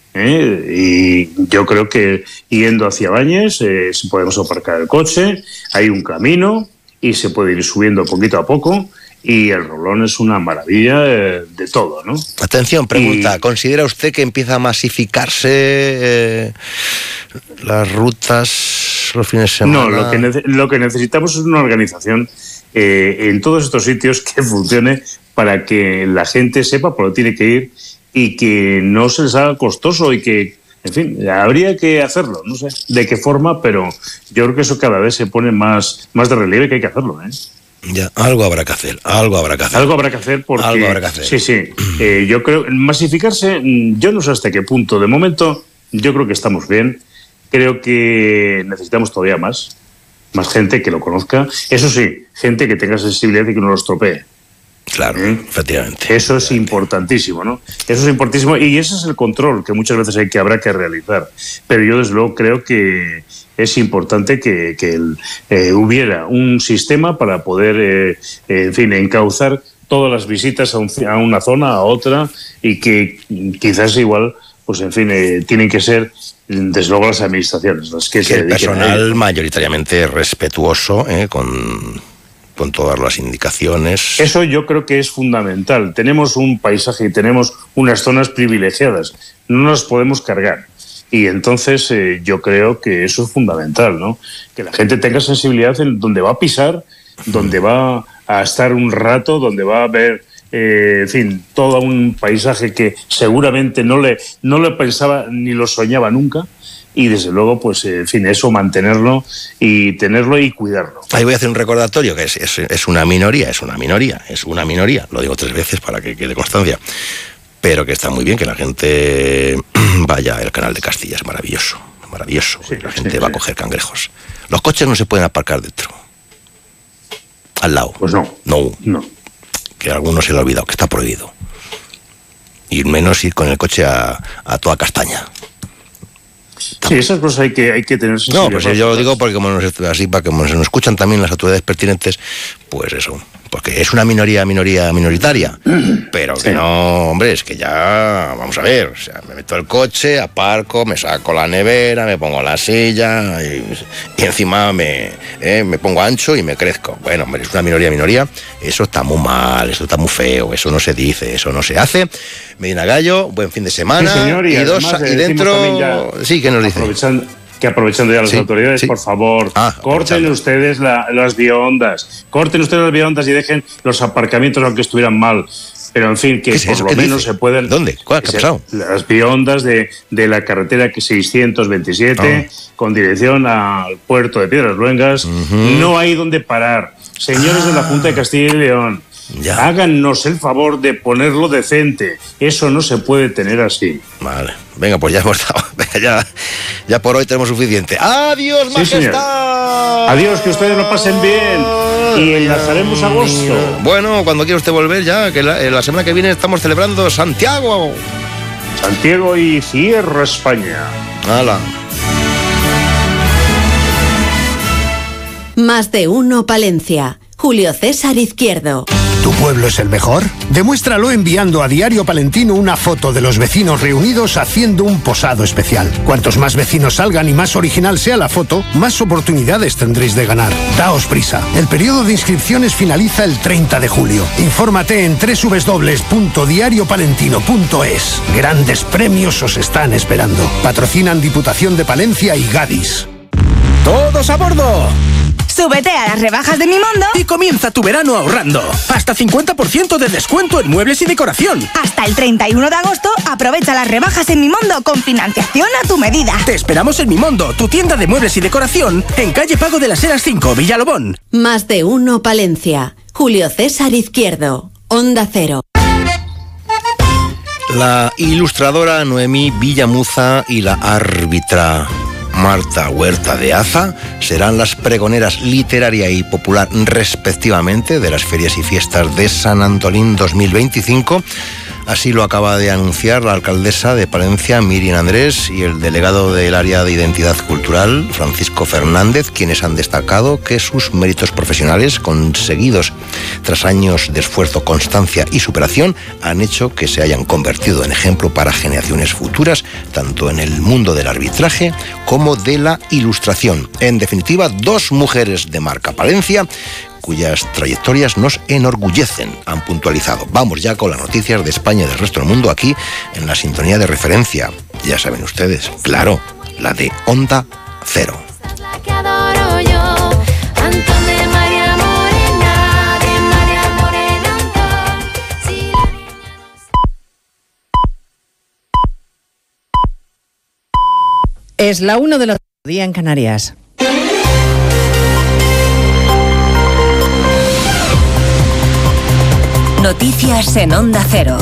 [SPEAKER 13] Y yo creo que yendo hacia Bañes podemos aparcar el coche, hay un camino y se puede ir subiendo poquito a poco, y el Roblón es una maravilla de todo, ¿no?
[SPEAKER 4] Atención, pregunta, ¿considera usted que empieza a masificarse las rutas los fines de semana?
[SPEAKER 13] No, lo que necesitamos es una organización en todos estos sitios que funcione, para que la gente sepa por dónde tiene que ir y que no se les haga costoso, y que En fin, habría que hacerlo, no sé de qué forma, pero yo creo que eso cada vez se pone más de relieve, que hay que hacerlo, ¿eh?
[SPEAKER 4] Ya, algo habrá que hacer.
[SPEAKER 13] Algo habrá que hacer porque...
[SPEAKER 4] Algo habrá que hacer.
[SPEAKER 13] Sí. Yo creo, masificarse, yo no sé hasta qué punto. De momento, yo creo que estamos bien. Creo que necesitamos todavía más gente que lo conozca. Eso sí, gente que tenga sensibilidad y que no lo estropee.
[SPEAKER 4] Claro, efectivamente.
[SPEAKER 13] Eso es importantísimo, ¿no? Eso es importantísimo y ese es el control que muchas veces habrá que realizar. Pero yo, desde luego, creo que es importante que hubiera un sistema para poder, en fin, encauzar todas las visitas a una zona, a otra, y que quizás igual, pues en fin, tienen que ser, desde luego, las administraciones las que se
[SPEAKER 4] el personal mayoritariamente respetuoso, con todas las indicaciones.
[SPEAKER 13] Eso yo creo que es fundamental. Tenemos un paisaje y tenemos unas zonas privilegiadas. No las podemos cargar. Y entonces yo creo que eso es fundamental, ¿no? Que la gente tenga sensibilidad en donde va a pisar, donde va a estar un rato, donde va a ver, en fin, todo un paisaje que seguramente no le pensaba ni lo soñaba nunca. Y desde luego, pues, en fin, eso mantenerlo y tenerlo y cuidarlo.
[SPEAKER 4] Ahí voy a hacer un recordatorio, que es una minoría, lo digo 3 veces para que quede constancia, pero que está muy bien que la gente vaya al Canal de Castilla, es maravilloso, sí, la gente va a coger cangrejos. Los coches no se pueden aparcar dentro, al lado.
[SPEAKER 13] Pues no.
[SPEAKER 4] Que a algunos se le ha olvidado, que está prohibido. Y menos ir con el coche a toda castaña.
[SPEAKER 13] Sí, esas cosas hay que tener sensibilidad.
[SPEAKER 4] No, pues yo lo digo porque para que nos escuchan también las autoridades pertinentes, pues eso, porque es una minoritaria, pero que no, hombre, es que ya, vamos a ver, o sea, me meto el coche, aparco, me saco la nevera, me pongo la silla y encima me pongo ancho y me crezco. Bueno, hombre, es una minoría, eso está muy mal, eso está muy feo, eso no se dice, eso no se hace. Medina Gallo, buen fin de semana.
[SPEAKER 13] Sí, señor, y
[SPEAKER 4] dentro... Sí, ¿qué nos dice?
[SPEAKER 13] Aprovechando ya las autoridades, por favor, corten ustedes las biondas. Corten ustedes las biondas y dejen los aparcamientos, aunque estuvieran mal. Pero, en fin, que por lo menos se pueden...
[SPEAKER 4] ¿Dónde? ¿Cuál? ¿Qué ha pasado?
[SPEAKER 13] Las biondas de la carretera 627 con dirección al puerto de Piedras Luengas. No hay donde parar. Señores de la Junta de Castilla y León, háganos el favor de ponerlo decente. Eso no se puede tener así.
[SPEAKER 4] Vale. Venga, pues ya hemos dado. Ya por hoy tenemos suficiente. ¡Adiós, majestad!
[SPEAKER 13] Señor. Adiós, que ustedes lo pasen bien. Y enlazaremos agosto.
[SPEAKER 4] Bueno, cuando quiera usted volver ya, que la semana que viene estamos celebrando Santiago
[SPEAKER 13] y cierra España.
[SPEAKER 4] ¡Hala!
[SPEAKER 3] Más de uno Palencia. Julio César Izquierdo.
[SPEAKER 14] ¿Tu pueblo es el mejor? Demuéstralo enviando a Diario Palentino una foto de los vecinos reunidos haciendo un posado especial. Cuantos más vecinos salgan y más original sea la foto, más oportunidades tendréis de ganar. Daos prisa. El periodo de inscripciones finaliza el 30 de julio. Infórmate en www.diariopalentino.es. Grandes premios os están esperando. Patrocinan Diputación de Palencia y Gadis.
[SPEAKER 15] ¡Todos a bordo!
[SPEAKER 16] Súbete a las rebajas de Mimondo
[SPEAKER 15] y comienza tu verano ahorrando. Hasta 50% de descuento en muebles y decoración.
[SPEAKER 16] Hasta el 31 de agosto aprovecha las rebajas en Mimondo con financiación a tu medida.
[SPEAKER 15] Te esperamos en Mimondo, tu tienda de muebles y decoración, en calle Pago de las Heras 5, Villalobón.
[SPEAKER 3] Más de uno Palencia. Julio César Izquierdo. Onda Cero.
[SPEAKER 4] La ilustradora Noemí Villamuza y la árbitra Marta Huerta de Aza serán las pregoneras literaria y popular respectivamente de las ferias y fiestas de San Antolín 2025. Así lo acaba de anunciar la alcaldesa de Palencia, Miriam Andrés, y el delegado del área de identidad cultural, Francisco Fernández, quienes han destacado que sus méritos profesionales conseguidos tras años de esfuerzo, constancia y superación han hecho que se hayan convertido en ejemplo para generaciones futuras, tanto en el mundo del arbitraje como de la ilustración. En definitiva, 2 mujeres de marca Palencia, cuyas trayectorias nos enorgullecen, han puntualizado. Vamos ya con las noticias de España y del resto del mundo aquí en la sintonía de referencia. Ya saben ustedes, claro, la de Onda Cero.
[SPEAKER 17] Es la 1 de la tarde en Canarias.
[SPEAKER 3] Noticias en Onda Cero.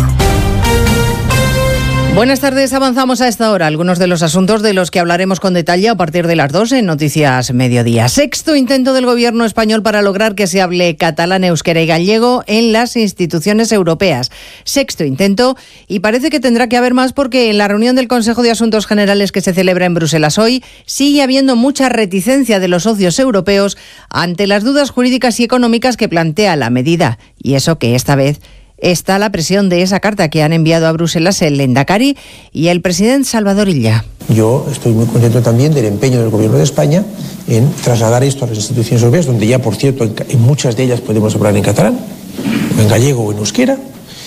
[SPEAKER 17] Buenas tardes, avanzamos a esta hora algunos de los asuntos de los que hablaremos con detalle a partir de las 2 en Noticias Mediodía. Sexto intento del gobierno español para lograr que se hable catalán, euskera y gallego en las instituciones europeas. Sexto intento, y parece que tendrá que haber más porque en la reunión del Consejo de Asuntos Generales que se celebra en Bruselas hoy sigue habiendo mucha reticencia de los socios europeos ante las dudas jurídicas y económicas que plantea la medida. Y eso que esta vez está la presión de esa carta que han enviado a Bruselas el Lehendakari y el presidente Salvador Illa.
[SPEAKER 18] Yo estoy muy contento también del empeño del Gobierno de España en trasladar esto a las instituciones europeas, donde ya, por cierto, en muchas de ellas podemos hablar en catalán, en gallego o en euskera,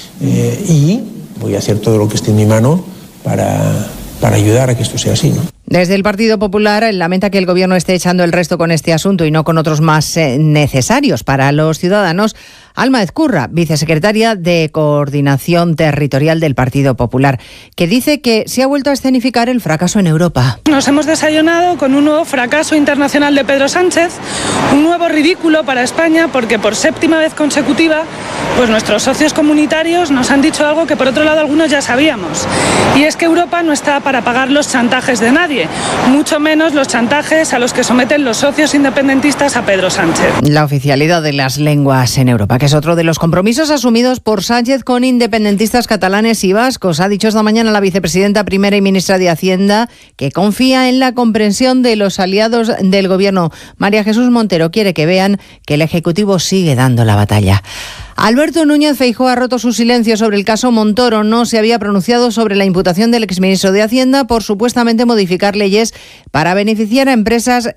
[SPEAKER 18] y voy a hacer todo lo que esté en mi mano para ayudar a que esto sea así, ¿no?
[SPEAKER 17] Desde el Partido Popular lamenta que el Gobierno esté echando el resto con este asunto y no con otros más necesarios para los ciudadanos. Alma Ezcurra, vicesecretaria de Coordinación Territorial del Partido Popular, que dice que se ha vuelto a escenificar el fracaso en Europa.
[SPEAKER 19] Nos hemos desayunado con un nuevo fracaso internacional de Pedro Sánchez, un nuevo ridículo para España, porque por séptima vez consecutiva, pues nuestros socios comunitarios nos han dicho algo que por otro lado algunos ya sabíamos, y es que Europa no está para pagar los chantajes de nadie, mucho menos los chantajes a los que someten los socios independentistas a Pedro Sánchez.
[SPEAKER 17] La oficialidad de las lenguas en Europa, que es otro de los compromisos asumidos por Sánchez con independentistas catalanes y vascos. Ha dicho esta mañana la vicepresidenta primera y ministra de Hacienda que confía en la comprensión de los aliados del Gobierno. María Jesús Montero quiere que vean que el Ejecutivo sigue dando la batalla. Alberto Núñez Feijóo ha roto su silencio sobre el caso Montoro. No se había pronunciado sobre la imputación del exministro de Hacienda por supuestamente modificar leyes para beneficiar a empresas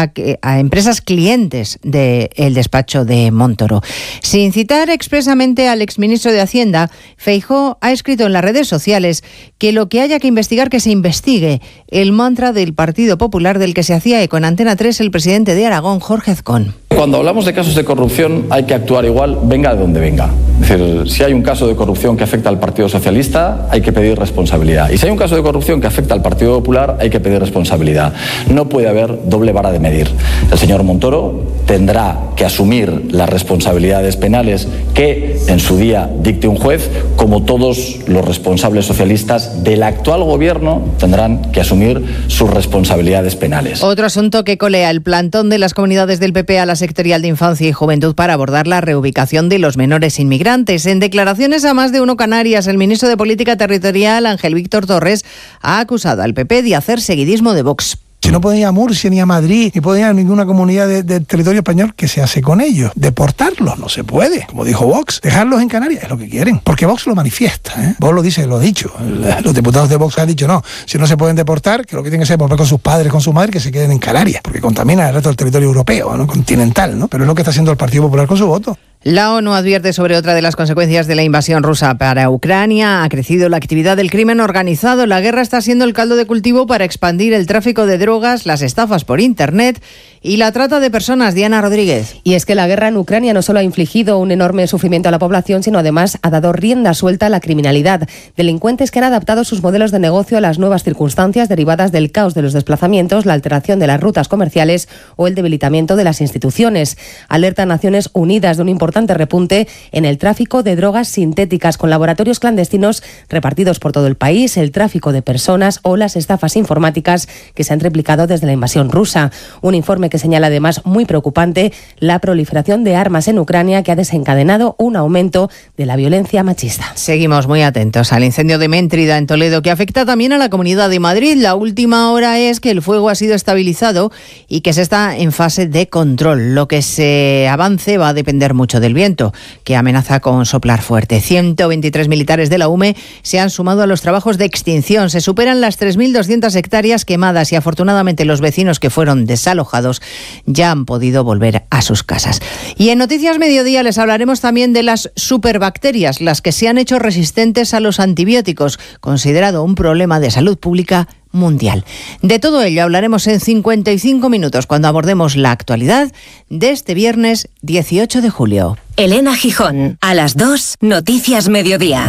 [SPEAKER 17] clientes del despacho de Montoro. Sin citar expresamente al exministro de Hacienda, Feijóo ha escrito en las redes sociales que lo que haya que investigar, que se investigue. El mantra del Partido Popular del que se hacía eco en Antena 3 el presidente de Aragón, Jorge Azcón.
[SPEAKER 20] Cuando hablamos de casos de corrupción hay que actuar igual, venga de donde venga. Es decir, si hay un caso de corrupción que afecta al Partido Socialista, hay que pedir responsabilidad. Y si hay un caso de corrupción que afecta al Partido Popular, hay que pedir responsabilidad. No puede haber doble vara de medir. El señor Montoro tendrá que asumir las responsabilidades penales que en su día dicte un juez, como todos los responsables socialistas del actual gobierno tendrán que asumir sus responsabilidades penales.
[SPEAKER 17] Otro asunto que colea el plantón de las comunidades del PP a la sectorial de Infancia y Juventud para abordar la reubicación de los menores inmigrantes. En declaraciones a Más de Uno Canarias, el ministro de Política Territorial, Ángel Víctor Torres, ha acusado al PP de hacer seguidismo de Vox.
[SPEAKER 21] Si no pueden ir a Murcia, ni a Madrid, ni pueden ir a ninguna comunidad del territorio español, ¿qué se hace con ellos? Deportarlos, no se puede. Como dijo Vox, dejarlos en Canarias es lo que quieren. Porque Vox lo manifiesta, ¿eh? Vox lo dice, lo ha dicho. Los diputados de Vox han dicho, no, si no se pueden deportar, que lo que tienen que hacer es volver con sus padres, con su madre, que se queden en Canarias. Porque contaminan el resto del territorio europeo, ¿no? Continental, ¿no? Pero es lo que está haciendo el Partido Popular con su voto.
[SPEAKER 17] La ONU advierte sobre otra de las consecuencias de la invasión rusa para Ucrania. Ha crecido la actividad del crimen organizado. La guerra está siendo el caldo de cultivo para expandir el tráfico de drogas, las estafas por Internet y la trata de personas. Diana Rodríguez.
[SPEAKER 22] Y es que la guerra en Ucrania no solo ha infligido un enorme sufrimiento a la población, sino además ha dado rienda suelta a la criminalidad. Delincuentes que han adaptado sus modelos de negocio a las nuevas circunstancias derivadas del caos de los desplazamientos, la alteración de las rutas comerciales o el debilitamiento de las instituciones. Alerta Naciones Unidas de un importante repunte en el tráfico de drogas sintéticas con laboratorios clandestinos repartidos por todo el país, el tráfico de personas o las estafas informáticas que se han triplicado desde la invasión rusa. Un informe que señala además muy preocupante la proliferación de armas en Ucrania que ha desencadenado un aumento de la violencia machista.
[SPEAKER 17] Seguimos muy atentos al incendio de Méntrida en Toledo que afecta también a la Comunidad de Madrid. La última hora es que el fuego ha sido estabilizado y que se está en fase de control. Lo que se avance va a depender mucho del viento, que amenaza con soplar fuerte. 123 militares de la UME se han sumado a los trabajos de extinción. Se superan las 3.200 hectáreas quemadas y afortunadamente los vecinos que fueron desalojados ya han podido volver a sus casas. Y en Noticias Mediodía les hablaremos también de las superbacterias, las que se han hecho resistentes a los antibióticos, considerado un problema de salud pública mundial. De todo ello hablaremos en 55 minutos cuando abordemos la actualidad de este viernes 18 de julio.
[SPEAKER 3] Elena Gijón, a las 2, Noticias Mediodía.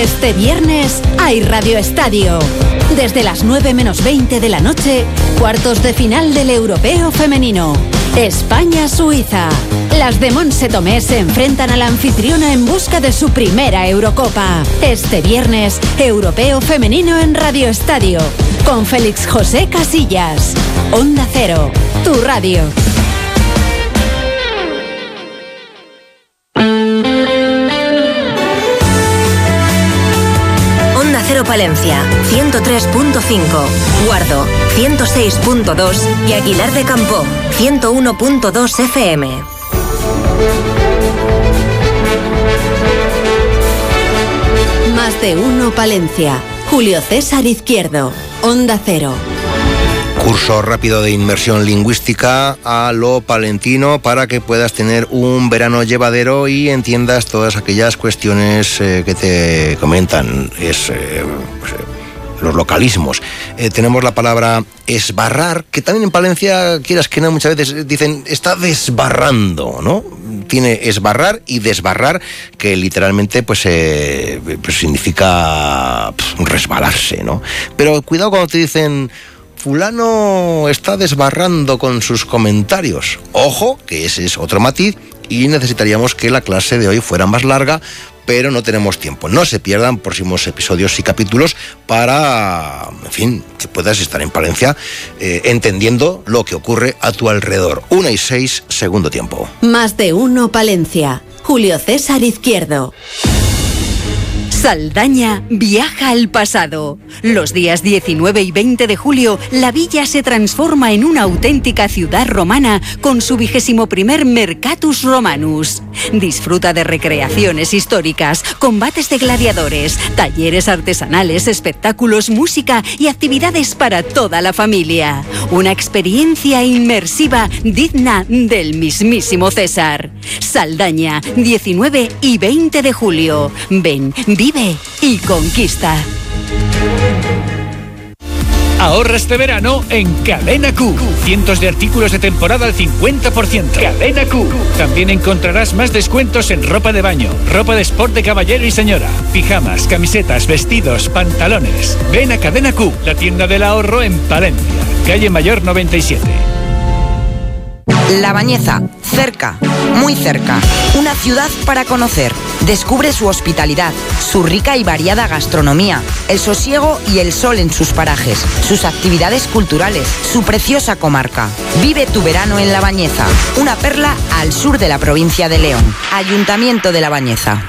[SPEAKER 3] Este viernes hay Radio Estadio. Desde las 9 menos 20 de la noche, cuartos de final del Europeo Femenino. España-Suiza. Las de Montse Tomé se enfrentan a la anfitriona en busca de su primera Eurocopa. Este viernes, Europeo Femenino en Radio Estadio. Con Félix José Casillas. Onda Cero, tu radio.
[SPEAKER 2] Cero Palencia, 103.5, Guardo, 106.2 y Aguilar de Campoo, 101.2 FM.
[SPEAKER 3] Más de uno Palencia. Julio César Izquierdo, Onda Cero.
[SPEAKER 4] Curso rápido de inmersión lingüística a lo palentino para que puedas tener un verano llevadero y entiendas todas aquellas cuestiones que te comentan. Los localismos. Tenemos la palabra esbarrar, que también en Palencia, quieras que no, muchas veces dicen está desbarrando, ¿no? Tiene esbarrar y desbarrar, que literalmente pues significa resbalarse, ¿no? Pero cuidado cuando te dicen fulano está desbarrando con sus comentarios. Ojo, que ese es otro matiz y necesitaríamos que la clase de hoy fuera más larga, pero no tenemos tiempo. No se pierdan próximos episodios y capítulos para, en fin, que puedas estar en Palencia entendiendo lo que ocurre a tu alrededor. 1:06, segundo tiempo.
[SPEAKER 3] Más de uno Palencia. Julio César Izquierdo.
[SPEAKER 10] Saldaña viaja al pasado. Los días 19 y 20 de julio, la villa se transforma en una auténtica ciudad romana con su 21º Mercatus Romanus. Disfruta de recreaciones históricas, combates de gladiadores, talleres artesanales, espectáculos, música y actividades para toda la familia. Una experiencia inmersiva digna del mismísimo César. Saldaña, 19 y 20 de julio. Ven, vive y conquista.
[SPEAKER 6] Ahorra este verano en Cadena Q. Cientos de artículos de temporada al 50%. Cadena Q. También encontrarás más descuentos en ropa de baño, ropa de sport de caballero y señora, pijamas, camisetas, vestidos, pantalones. Ven a Cadena Q, la tienda del ahorro en Palencia, calle Mayor 97.
[SPEAKER 23] La Bañeza, cerca, muy cerca. Una ciudad para conocer. Descubre su hospitalidad, su rica y variada gastronomía, el sosiego y el sol en sus parajes, sus actividades culturales, su preciosa comarca. Vive tu verano en La Bañeza, una perla al sur de la provincia de León. Ayuntamiento de La Bañeza.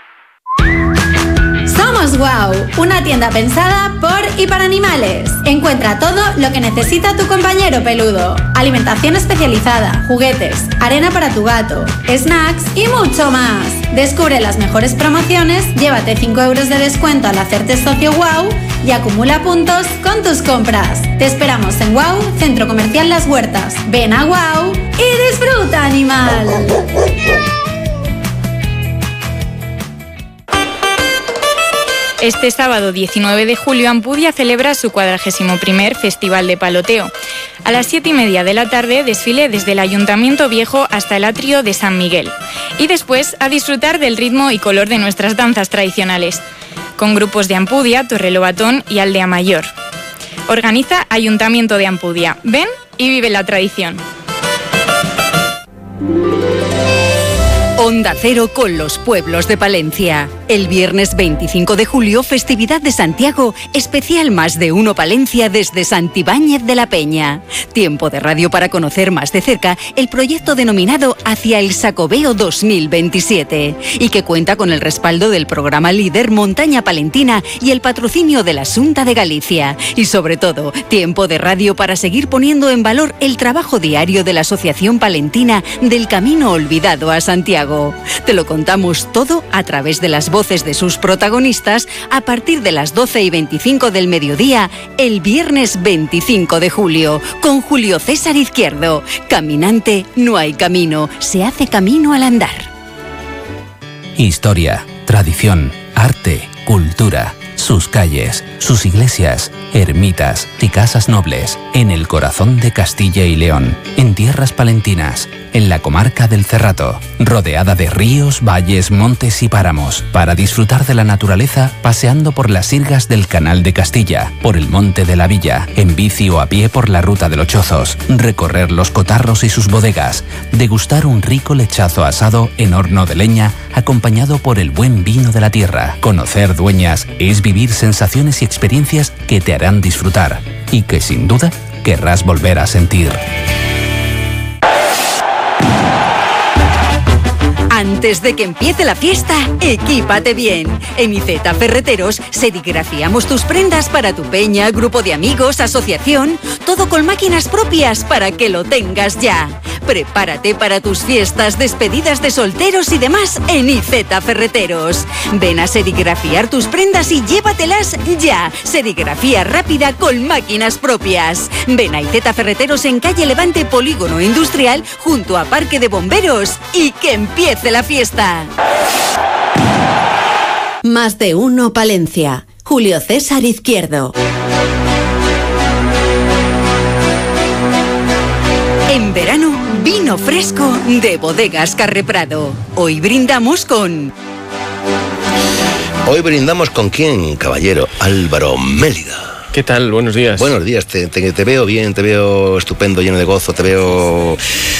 [SPEAKER 24] Somos Wow, una tienda pensada por y para animales. Encuentra todo lo que necesita tu compañero peludo. Alimentación especializada, juguetes, arena para tu gato, snacks y mucho más. Descubre las mejores promociones, llévate 5 euros de descuento al hacerte socio Wow y acumula puntos con tus compras. Te esperamos en Wow, Centro Comercial Las Huertas. Ven a Wow y disfruta, animal.
[SPEAKER 7] Este sábado 19 de julio, Ampudia celebra su 41º Festival de Paloteo. A las 7:30 de la tarde, desfile desde el Ayuntamiento Viejo hasta el atrio de San Miguel. Y después, a disfrutar del ritmo y color de nuestras danzas tradicionales, con grupos de Ampudia, Torrelobatón y Aldea Mayor. Organiza Ayuntamiento de Ampudia. Ven y vive la tradición.
[SPEAKER 10] Onda Cero con los pueblos de Palencia. El viernes 25 de julio, festividad de Santiago, especial Más de Uno Palencia desde Santibáñez de la Peña. Tiempo de radio para conocer más de cerca el proyecto denominado Hacia el Sacobeo 2027 y que cuenta con el respaldo del programa líder Montaña Palentina y el patrocinio de la Xunta de Galicia. Y sobre todo, tiempo de radio para seguir poniendo en valor el trabajo diario de la Asociación Palentina del Camino Olvidado a Santiago. Te lo contamos todo a través de las voces de sus protagonistas a partir de las 12:25 del mediodía, el viernes 25 de julio, con Julio César Izquierdo. Caminante, no hay camino, se hace camino al andar.
[SPEAKER 25] Historia, tradición, arte, cultura, sus calles, sus iglesias, ermitas y casas nobles, en el corazón de Castilla y León, en tierras palentinas. en la comarca del Cerrato, rodeada de ríos, valles, montes y páramos, para disfrutar de la naturaleza paseando por las sirgas del Canal de Castilla, por el Monte de la Villa, en bici o a pie por la Ruta de los Chozos, recorrer los cotarros y sus bodegas, degustar un rico lechazo asado en horno de leña acompañado por el buen vino de la tierra. Conocer Dueñas es vivir sensaciones y experiencias que te harán disfrutar y que sin duda querrás volver a sentir.
[SPEAKER 10] Antes de que empiece la fiesta, equípate bien. En Iceta Ferreteros serigrafiamos tus prendas para tu peña, grupo de amigos, asociación, todo con máquinas propias para que lo tengas ya. Prepárate para tus fiestas, despedidas de solteros y demás en Iceta Ferreteros. Ven a serigrafiar tus prendas y llévatelas ya. Serigrafía rápida con máquinas propias. Ven a Iceta Ferreteros en calle Levante, Polígono Industrial, junto a Parque de Bomberos, y que empiece la fiesta.
[SPEAKER 3] Más de uno Palencia. Julio César Izquierdo.
[SPEAKER 10] En verano, vino fresco de Bodegas Carreprado. Hoy brindamos con...
[SPEAKER 4] Hoy brindamos con quién, caballero. Álvaro Mélida.
[SPEAKER 5] ¿Qué tal? Buenos días.
[SPEAKER 4] Buenos días, te veo bien, te veo estupendo, lleno de gozo, te veo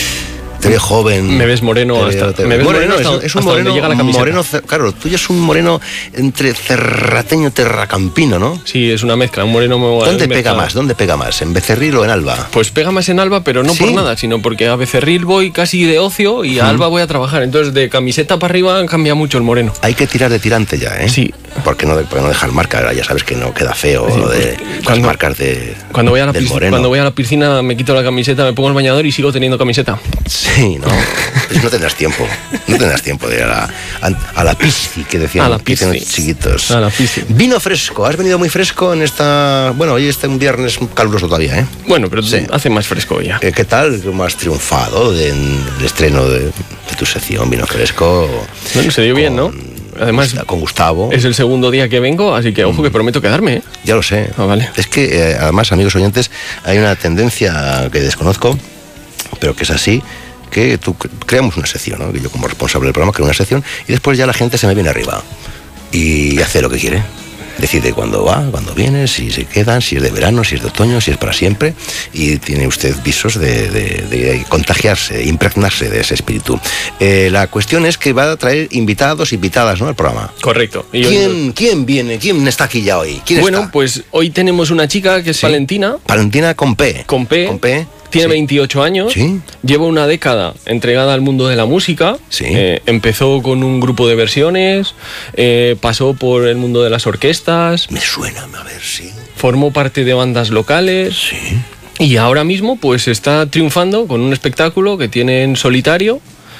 [SPEAKER 4] joven.
[SPEAKER 5] Me ves moreno hasta
[SPEAKER 4] es un moreno,
[SPEAKER 5] donde llega la camiseta.
[SPEAKER 4] Moreno, claro, tuyo es un moreno entre cerrateño y terracampino, ¿no?
[SPEAKER 5] Sí, es una mezcla, un moreno...
[SPEAKER 4] ¿Dónde pega más? ¿En Becerril o en Alba?
[SPEAKER 5] Pues pega más en Alba, pero no por nada, sino porque a Becerril voy casi de ocio y a Alba voy a trabajar. Entonces, de camiseta para arriba cambia mucho el moreno.
[SPEAKER 4] Hay que tirar de tirante ya, ¿eh?
[SPEAKER 5] Sí.
[SPEAKER 4] Porque no dejar marca, ya sabes que no queda feo lo de las marcas de
[SPEAKER 5] cuando voy a la
[SPEAKER 4] del
[SPEAKER 5] piscina,
[SPEAKER 4] moreno.
[SPEAKER 5] Cuando voy a la piscina me quito la camiseta, me pongo el bañador y sigo teniendo camiseta.
[SPEAKER 4] Sí, ¿no? No tendrás tiempo. No tendrás tiempo de ir a la pisci, que decían los chiquitos.
[SPEAKER 5] A la pisci.
[SPEAKER 4] Vino fresco. Has venido muy fresco en esta... Bueno, hoy un viernes caluroso todavía, ¿eh?
[SPEAKER 5] Bueno, pero hace más fresco ya.
[SPEAKER 4] ¿Qué tal? ¿Cómo has triunfado del estreno de tu sección Vino Fresco?
[SPEAKER 5] Bueno, se dio bien, ¿no? Además,
[SPEAKER 4] con Gustavo.
[SPEAKER 5] Es el segundo día que vengo, así que ojo que prometo quedarme, ¿eh?
[SPEAKER 4] Ya lo sé.
[SPEAKER 5] Vale.
[SPEAKER 4] Es que, además, amigos oyentes, hay una tendencia que desconozco, pero que es así, que tú creamos una sección, ¿no? Que yo como responsable del programa creo una sección y después ya la gente se me viene arriba y hace lo que quiere. Decide cuándo va, cuándo viene, si se quedan, si es de verano, si es de otoño, si es para siempre, y tiene usted visos de contagiarse, impregnarse de ese espíritu. La cuestión es que va a traer invitados, invitadas, ¿no?, al programa.
[SPEAKER 5] Correcto. Y
[SPEAKER 4] ¿Quién viene? ¿Quién está aquí ya hoy?
[SPEAKER 5] Bueno,
[SPEAKER 4] está?
[SPEAKER 5] Pues hoy tenemos una chica que es Valentina.
[SPEAKER 4] Valentina con P.
[SPEAKER 5] Con P. Tiene 28 años, lleva una década entregada al mundo de la música, empezó con un grupo de versiones, pasó por el mundo de las orquestas.
[SPEAKER 4] Me suena, a ver, sí.
[SPEAKER 5] Formó parte de bandas locales.
[SPEAKER 4] Sí.
[SPEAKER 5] Y ahora mismo pues está triunfando con un espectáculo que tiene en solitario.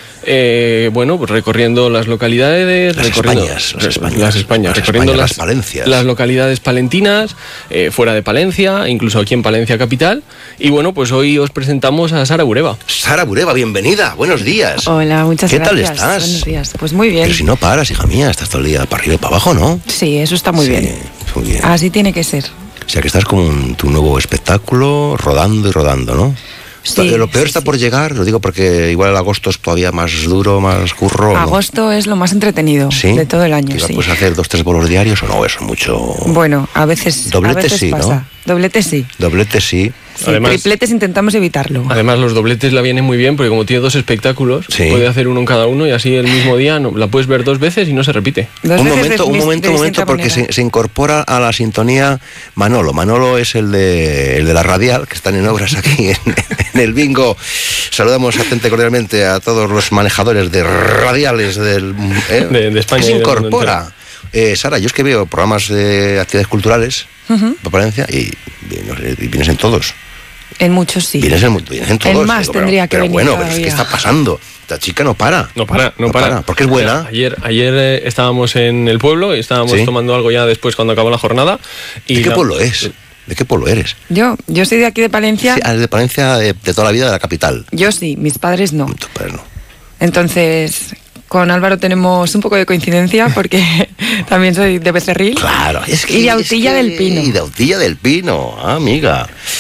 [SPEAKER 5] Bueno, pues recorriendo las localidades,
[SPEAKER 4] las Españas,
[SPEAKER 5] recorriendo
[SPEAKER 4] las Palencias,
[SPEAKER 5] las localidades palentinas, fuera de Palencia, incluso aquí en Palencia capital. Y bueno, pues hoy os presentamos a Sara Bureba.
[SPEAKER 4] Sara Bureba, bienvenida, buenos días.
[SPEAKER 8] Hola, muchas gracias.
[SPEAKER 4] ¿Qué tal estás?
[SPEAKER 8] Buenos días, pues muy bien.
[SPEAKER 4] Pero si no paras, hija mía, estás todo el día para arriba y para abajo, ¿no?
[SPEAKER 8] Sí, eso está muy bien.
[SPEAKER 4] Muy bien.
[SPEAKER 8] Así tiene que ser.
[SPEAKER 4] O sea que estás con tu nuevo espectáculo rodando y rodando, ¿no?
[SPEAKER 8] Sí,
[SPEAKER 4] lo peor está por llegar, lo digo porque igual el agosto es todavía más duro, más curro.
[SPEAKER 8] Agosto es lo más entretenido de todo el año.
[SPEAKER 4] ¿Puedes hacer 2-3 bolos diarios o no? Eso es mucho.
[SPEAKER 8] Bueno, a veces.
[SPEAKER 4] Doblete sí,
[SPEAKER 8] pasa.
[SPEAKER 4] ¿no?
[SPEAKER 8] Doblete sí.
[SPEAKER 4] Doblete sí.
[SPEAKER 8] Sí, además, tripletes intentamos evitarlo.
[SPEAKER 5] Además, los dobletes la vienen muy bien porque como tiene 2 espectáculos, puede hacer uno en cada uno y así el mismo día la puedes ver 2 veces y no se repite.
[SPEAKER 4] Un momento, porque se incorpora a la sintonía Manolo. Manolo es el de la radial, que están en obras aquí en el bingo. Saludamos atente cordialmente a todos los manejadores de radiales de España. Que se incorpora. Sara, yo es que veo programas de actividades culturales para Palencia y vienes en todos.
[SPEAKER 8] En muchos sí.
[SPEAKER 4] Vienes en todos.
[SPEAKER 8] En más tendría que venir.
[SPEAKER 4] Pero bueno, ¿qué está pasando? Esta chica no para.
[SPEAKER 5] No para.
[SPEAKER 4] Porque es buena.
[SPEAKER 5] Ayer estábamos en el pueblo y estábamos tomando algo ya después cuando acabó la jornada.
[SPEAKER 4] ¿De qué pueblo es? ¿De qué pueblo eres?
[SPEAKER 8] Yo soy de aquí de Palencia.
[SPEAKER 4] Sí, de Palencia de toda la vida, de la capital.
[SPEAKER 8] Yo sí, mis padres no.
[SPEAKER 4] Tus padres no.
[SPEAKER 8] Entonces, con Álvaro tenemos un poco de coincidencia porque también soy de Becerril.
[SPEAKER 4] Claro,
[SPEAKER 8] y de Autilla del Pino.
[SPEAKER 4] Y de Autilla del Pino, amiga.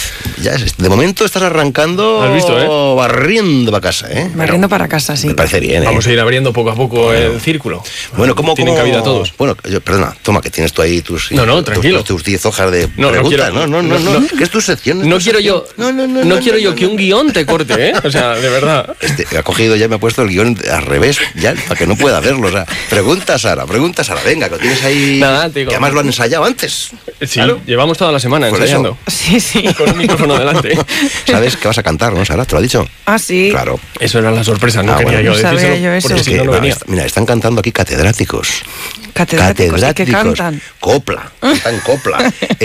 [SPEAKER 4] de momento estás arrancando.
[SPEAKER 5] ¿Has visto,
[SPEAKER 4] barriendo para casa,
[SPEAKER 8] Barriendo para casa, sí.
[SPEAKER 4] Me parece bien,
[SPEAKER 5] Vamos a ir abriendo poco a poco el círculo.
[SPEAKER 4] Bueno, ¿cómo
[SPEAKER 5] tienen cabida todos?
[SPEAKER 4] Bueno, perdona, toma, que tienes tú ahí tus...
[SPEAKER 5] No, tranquilo.
[SPEAKER 4] Tus 10 hojas de preguntas. No, que es tu sección.
[SPEAKER 5] No quiero yo que un guión te corte, O sea, de verdad.
[SPEAKER 4] Ha cogido, ya me ha puesto el guión al revés, ya, para que no pueda verlo. O sea, pregunta Sara, venga, que lo tienes ahí.
[SPEAKER 5] Nada, te digo.
[SPEAKER 4] Que además lo han ensayado antes.
[SPEAKER 5] Sí, claro. Llevamos toda la semana ensayando.
[SPEAKER 8] Sí.
[SPEAKER 5] Con un micrófono delante.
[SPEAKER 4] ¿Sabes que vas a cantar, no, Sara? ¿Te lo ha dicho?
[SPEAKER 8] Ah, sí.
[SPEAKER 4] Claro.
[SPEAKER 5] Eso era la sorpresa, no quería yo decírselo.
[SPEAKER 8] Sabía yo eso.
[SPEAKER 5] Porque si no venía.
[SPEAKER 4] Mira, están cantando aquí catedráticos.
[SPEAKER 8] Catedráticos. ¿Y qué cantan?
[SPEAKER 4] Copla. Cantan copla.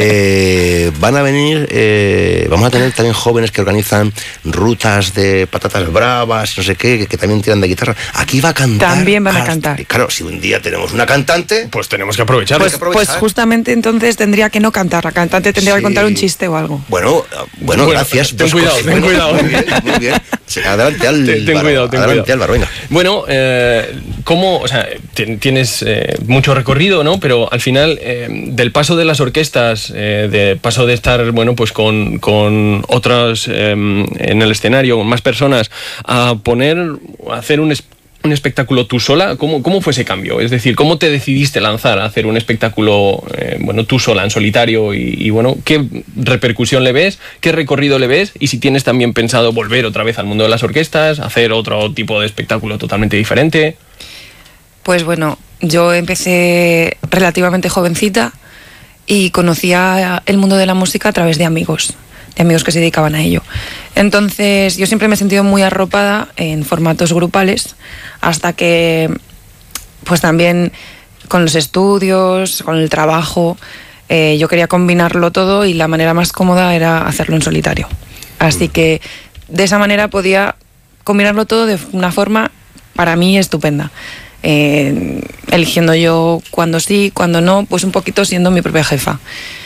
[SPEAKER 4] Van a venir, vamos a tener también jóvenes que organizan rutas de patatas bravas, no sé qué, que también tiran de guitarra. Aquí va a cantar.
[SPEAKER 8] También van a cantar.
[SPEAKER 4] Claro, si un día tenemos una cantante,
[SPEAKER 5] pues tenemos que aprovechar.
[SPEAKER 8] Pues justamente entonces tendría que no cantar. La cantante tendría que contar un chiste o algo.
[SPEAKER 4] Bueno, gracias.
[SPEAKER 5] Ten cuidado.
[SPEAKER 4] Muy bien. Sí, adelante, Álvaro.
[SPEAKER 5] Ten cuidado.
[SPEAKER 4] Álvaro, venga.
[SPEAKER 5] Bueno, ¿cómo? O sea, tienes mucho recorrido, ¿no? Pero al final, del paso de las orquestas, de paso de estar, bueno, pues con otras en el escenario, con más personas, a hacer un espectáculo tú sola, ¿cómo fue ese cambio? Es decir, ¿cómo te decidiste lanzar a hacer un espectáculo, tú sola, en solitario? Y bueno, ¿qué repercusión le ves? ¿Qué recorrido le ves? Y si tienes también pensado volver otra vez al mundo de las orquestas, hacer otro tipo de espectáculo totalmente diferente.
[SPEAKER 8] Pues bueno, yo empecé relativamente jovencita y conocía el mundo de la música a través de amigos que se dedicaban a ello. Entonces yo siempre me he sentido muy arropada en formatos grupales, hasta que pues también con los estudios, con el trabajo, yo quería combinarlo todo y la manera más cómoda era hacerlo en solitario. Así que de esa manera podía combinarlo todo de una forma para mí estupenda. Eligiendo yo cuando sí, cuando no, pues un poquito siendo mi propia jefa.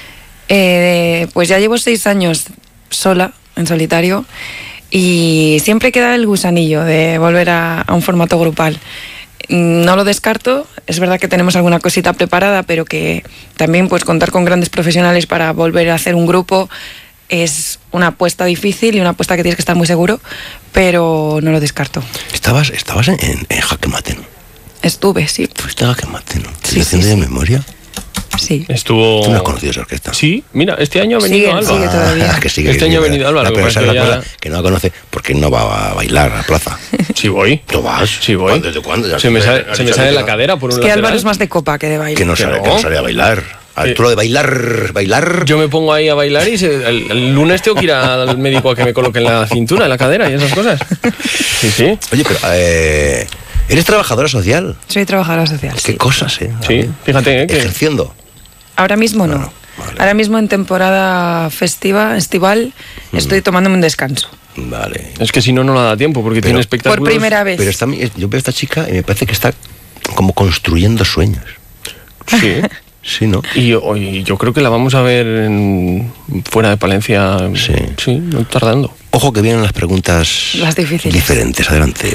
[SPEAKER 8] Pues ya llevo 6 años sola, en solitario, y siempre queda el gusanillo de volver a un formato grupal. No lo descarto, es verdad que tenemos alguna cosita preparada, pero que también pues contar con grandes profesionales para volver a hacer un grupo es una apuesta difícil y una apuesta que tienes que estar muy seguro, pero no lo descarto.
[SPEAKER 4] ¿Estabas en Jaque Mate?
[SPEAKER 8] Estuve, sí.
[SPEAKER 4] ¿Fuiste a Jaque Mate? ¿Te de memoria?
[SPEAKER 8] Sí.
[SPEAKER 5] Estuvo...
[SPEAKER 4] ¿Tú no has conocido esa orquesta?
[SPEAKER 5] Sí, mira, este año ha venido Álvaro.
[SPEAKER 8] Sigue todavía.
[SPEAKER 5] Este año ha venido Álvaro.
[SPEAKER 4] No, pero esa es la cosa que no la conoce porque no va a bailar a la plaza.
[SPEAKER 5] Sí voy.
[SPEAKER 4] ¿Tú vas?
[SPEAKER 5] Sí voy.
[SPEAKER 4] ¿Desde cuándo?
[SPEAKER 5] Se me sale la cadera por un lateral.
[SPEAKER 8] Es que Álvaro es más de copa que de baile.
[SPEAKER 4] Que no sale a bailar. Al lo de bailar.
[SPEAKER 5] Yo me pongo ahí a bailar y el lunes tengo que ir al médico a que me coloquen la cintura, la cadera y esas cosas. Sí.
[SPEAKER 4] Oye, pero... ¿eres trabajadora social?
[SPEAKER 8] Soy trabajadora social.
[SPEAKER 4] ¿Qué cosas,
[SPEAKER 5] Sí, fíjate.
[SPEAKER 4] Ejerciendo.
[SPEAKER 8] Ahora mismo no. Vale. Ahora mismo en temporada estival, estoy tomándome un descanso.
[SPEAKER 4] Vale.
[SPEAKER 5] Es que si no la da tiempo porque tiene espectáculos.
[SPEAKER 8] Por primera vez.
[SPEAKER 4] Pero yo veo a esta chica y me parece que está como construyendo sueños.
[SPEAKER 5] Sí.
[SPEAKER 4] Sí, ¿no?
[SPEAKER 5] Y yo creo que la vamos a ver fuera de Palencia. Sí, no tardando.
[SPEAKER 4] Ojo que vienen las preguntas diferentes. Adelante.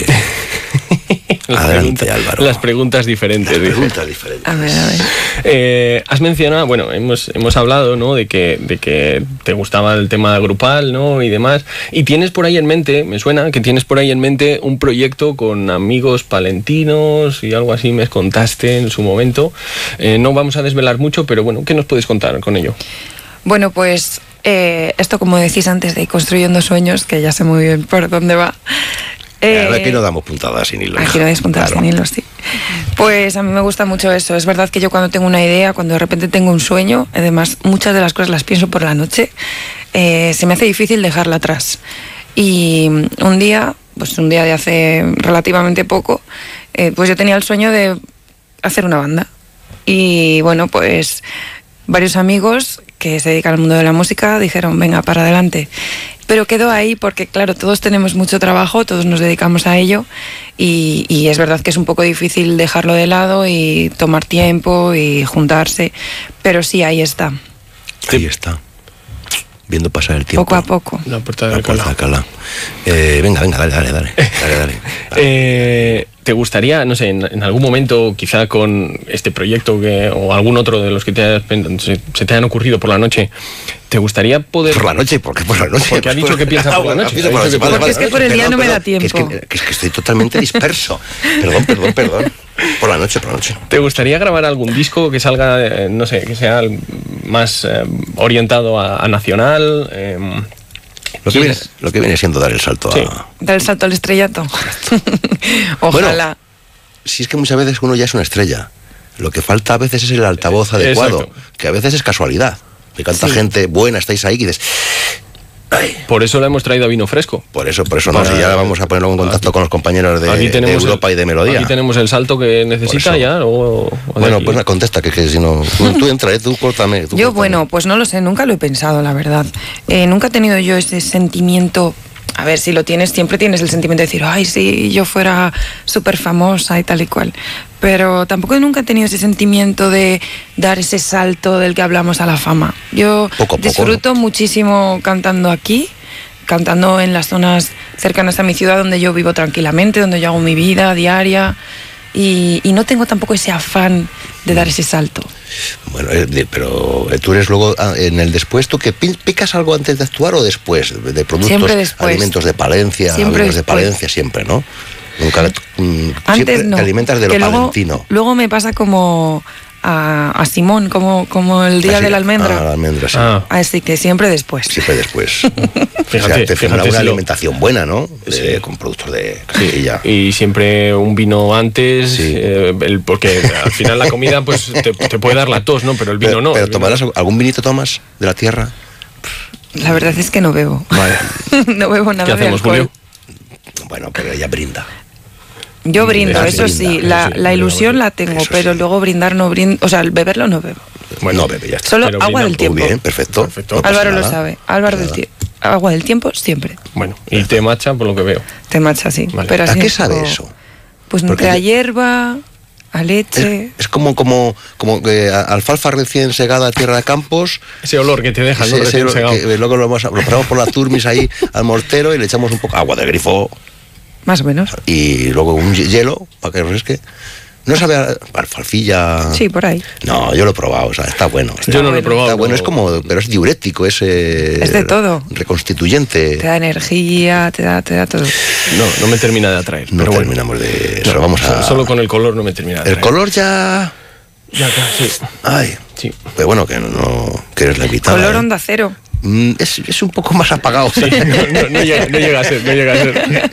[SPEAKER 4] Adelante, Álvaro.
[SPEAKER 5] Las preguntas diferentes.
[SPEAKER 8] A ver.
[SPEAKER 5] Has mencionado, bueno, hemos hablado, ¿no? de que te gustaba el tema grupal, ¿no? Y demás. Y tienes por ahí en mente, me suena, que tienes por ahí en mente un proyecto con amigos palentinos y algo así me contaste en su momento. No vamos a desvelar mucho, pero bueno, ¿qué nos puedes contar con ello?
[SPEAKER 8] Bueno, pues esto, como decís antes, de ir construyendo sueños, que ya sé muy bien por dónde va.
[SPEAKER 4] Aquí no damos puntadas sin hilo.
[SPEAKER 8] Aquí no damos puntadas sin hilo, sí. Pues a mí me gusta mucho eso. Es verdad que yo cuando tengo una idea, cuando de repente tengo un sueño, además muchas de las cosas las pienso por la noche, se me hace difícil dejarla atrás. Y un día de hace relativamente poco, pues yo tenía el sueño de hacer una banda. Y bueno, pues varios amigos que se dedican al mundo de la música dijeron, venga, para adelante. Pero quedó ahí porque, claro, todos tenemos mucho trabajo, todos nos dedicamos a ello y es verdad que es un poco difícil dejarlo de lado y tomar tiempo y juntarse, pero sí, ahí está.
[SPEAKER 4] Ahí está. viendo pasar el tiempo.
[SPEAKER 8] Poco a poco.
[SPEAKER 5] La puerta de Alcalá.
[SPEAKER 4] Venga, dale.
[SPEAKER 5] ¿Te gustaría, no sé, en algún momento, quizá con este proyecto o algún otro de los que se te han ocurrido por la noche, ¿te gustaría poder...?
[SPEAKER 4] ¿Por la noche? ¿Por qué por la noche?
[SPEAKER 5] Porque ha dicho que piensa por la noche.
[SPEAKER 8] Porque es que por el día no me da tiempo.
[SPEAKER 4] Que es que estoy totalmente disperso. Perdón. Por la noche.
[SPEAKER 5] ¿Te gustaría grabar algún disco que salga, no sé, que sea más orientado a nacional?
[SPEAKER 4] Lo que viene siendo dar el salto
[SPEAKER 8] Dar el salto al estrellato. Ojalá.
[SPEAKER 4] Bueno, si es que muchas veces uno ya es una estrella. Lo que falta a veces es el altavoz adecuado. Exacto. Que a veces es casualidad. Que tanta gente buena, estáis ahí y dices... Ay.
[SPEAKER 5] Por eso le hemos traído a Vino Fresco.
[SPEAKER 4] Por eso no, si ya vamos a ponerlo en contacto con los compañeros de Europa y de Melodía.
[SPEAKER 5] Aquí tenemos el salto que necesita ya.
[SPEAKER 4] Bueno, pues contesta, que si no... Tú entra, tú córtame.
[SPEAKER 8] Yo, bueno, pues no lo sé, nunca lo he pensado, la verdad. Nunca he tenido yo ese sentimiento... A ver, si lo tienes, siempre tienes el sentimiento de decir, ay, si yo fuera súper famosa y tal y cual. Pero tampoco nunca he tenido ese sentimiento de dar ese salto del que hablamos a la fama. Yo disfruto muchísimo cantando aquí, cantando en las zonas cercanas a mi ciudad donde yo vivo tranquilamente, donde yo hago mi vida diaria. Y no tengo tampoco ese afán de dar ese salto.
[SPEAKER 4] Bueno, pero tú eres luego, en el después, ¿tú que picas algo antes de actuar o después? De productos,
[SPEAKER 8] siempre después.
[SPEAKER 4] Alimentos de Palencia, vinos de Palencia, siempre, ¿no? Nunca
[SPEAKER 8] antes no,
[SPEAKER 4] te alimentas de lo palentino.
[SPEAKER 8] Luego me pasa como a Simón, como el día de la almendra.
[SPEAKER 4] La almendra, sí.
[SPEAKER 8] Así que siempre después.
[SPEAKER 4] Siempre después. Fíjate, una alimentación buena, ¿no? Con productos de cajilla.
[SPEAKER 5] Y siempre un vino antes, porque al final la comida pues te puede dar la tos, ¿no? Pero el vino no.
[SPEAKER 4] ¿Pero tomarás algún vinito tomas de la tierra?
[SPEAKER 8] La verdad es que no bebo.
[SPEAKER 4] Vale.
[SPEAKER 8] No bebo nada.
[SPEAKER 5] ¿Qué hacemos,
[SPEAKER 8] de alcohol.
[SPEAKER 5] Julio?
[SPEAKER 4] Bueno, pero ella brinda.
[SPEAKER 8] Yo brindo, eso sí, la ilusión la tengo, pero luego brindar no brindo, o sea, el beberlo no bebo.
[SPEAKER 4] Bueno, no bebe, ya está.
[SPEAKER 8] Solo pero agua del tiempo.
[SPEAKER 4] Muy bien, perfecto.
[SPEAKER 8] No Álvaro lo sabe, agua del tiempo siempre.
[SPEAKER 5] Bueno, y té matcha por lo que veo.
[SPEAKER 8] Té matcha, sí.
[SPEAKER 4] Vale.
[SPEAKER 8] Pero
[SPEAKER 4] ¿A qué sabe eso?
[SPEAKER 8] Pues entre a hierba, a leche...
[SPEAKER 4] Es como que alfalfa recién segada a tierra de campos.
[SPEAKER 5] Ese olor que te deja, ¿no? Recién segado.
[SPEAKER 4] Luego lo paramos por la turmis ahí al mortero y le echamos un poco agua de grifo.
[SPEAKER 8] Más o menos.
[SPEAKER 4] Y luego un hielo para que refresque. ¿No sabe a alfalfilla?
[SPEAKER 8] Sí, por ahí.
[SPEAKER 4] No, yo lo he probado, o sea, está bueno.
[SPEAKER 5] Yo no lo he probado.
[SPEAKER 4] Está bueno, es como, pero es diurético, es
[SPEAKER 8] de todo.
[SPEAKER 4] Reconstituyente.
[SPEAKER 8] Te da energía, te da todo.
[SPEAKER 5] No me termina de atraer.
[SPEAKER 4] No terminamos de eso, vamos a...
[SPEAKER 5] Solo con el color no me termina de atraer.
[SPEAKER 4] El color ya...
[SPEAKER 5] sí.
[SPEAKER 4] Ay,
[SPEAKER 5] sí.
[SPEAKER 4] Pero bueno, que no eres la invitada.
[SPEAKER 8] Color onda cero.
[SPEAKER 4] Es un poco más apagado.
[SPEAKER 5] Sí, no llega a ser.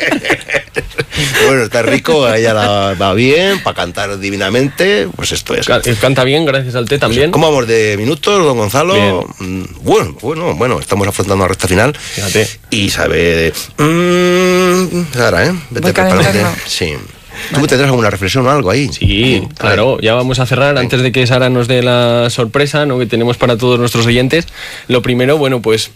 [SPEAKER 4] Bueno, está rico, a ella la va bien, para cantar divinamente, pues esto es.
[SPEAKER 5] Canta bien, gracias al té también.
[SPEAKER 4] ¿Cómo vamos de minutos, don Gonzalo? Bien. Bueno, estamos afrontando la recta final.
[SPEAKER 5] Fíjate.
[SPEAKER 4] Y sabe Sara, vete preparándote. Sí. ¿Tú tendrás alguna reflexión o algo ahí?
[SPEAKER 5] Sí, claro, ya vamos a cerrar. Antes de que Sara nos dé la sorpresa, ¿no?, que tenemos para todos nuestros oyentes. Lo primero, bueno, pues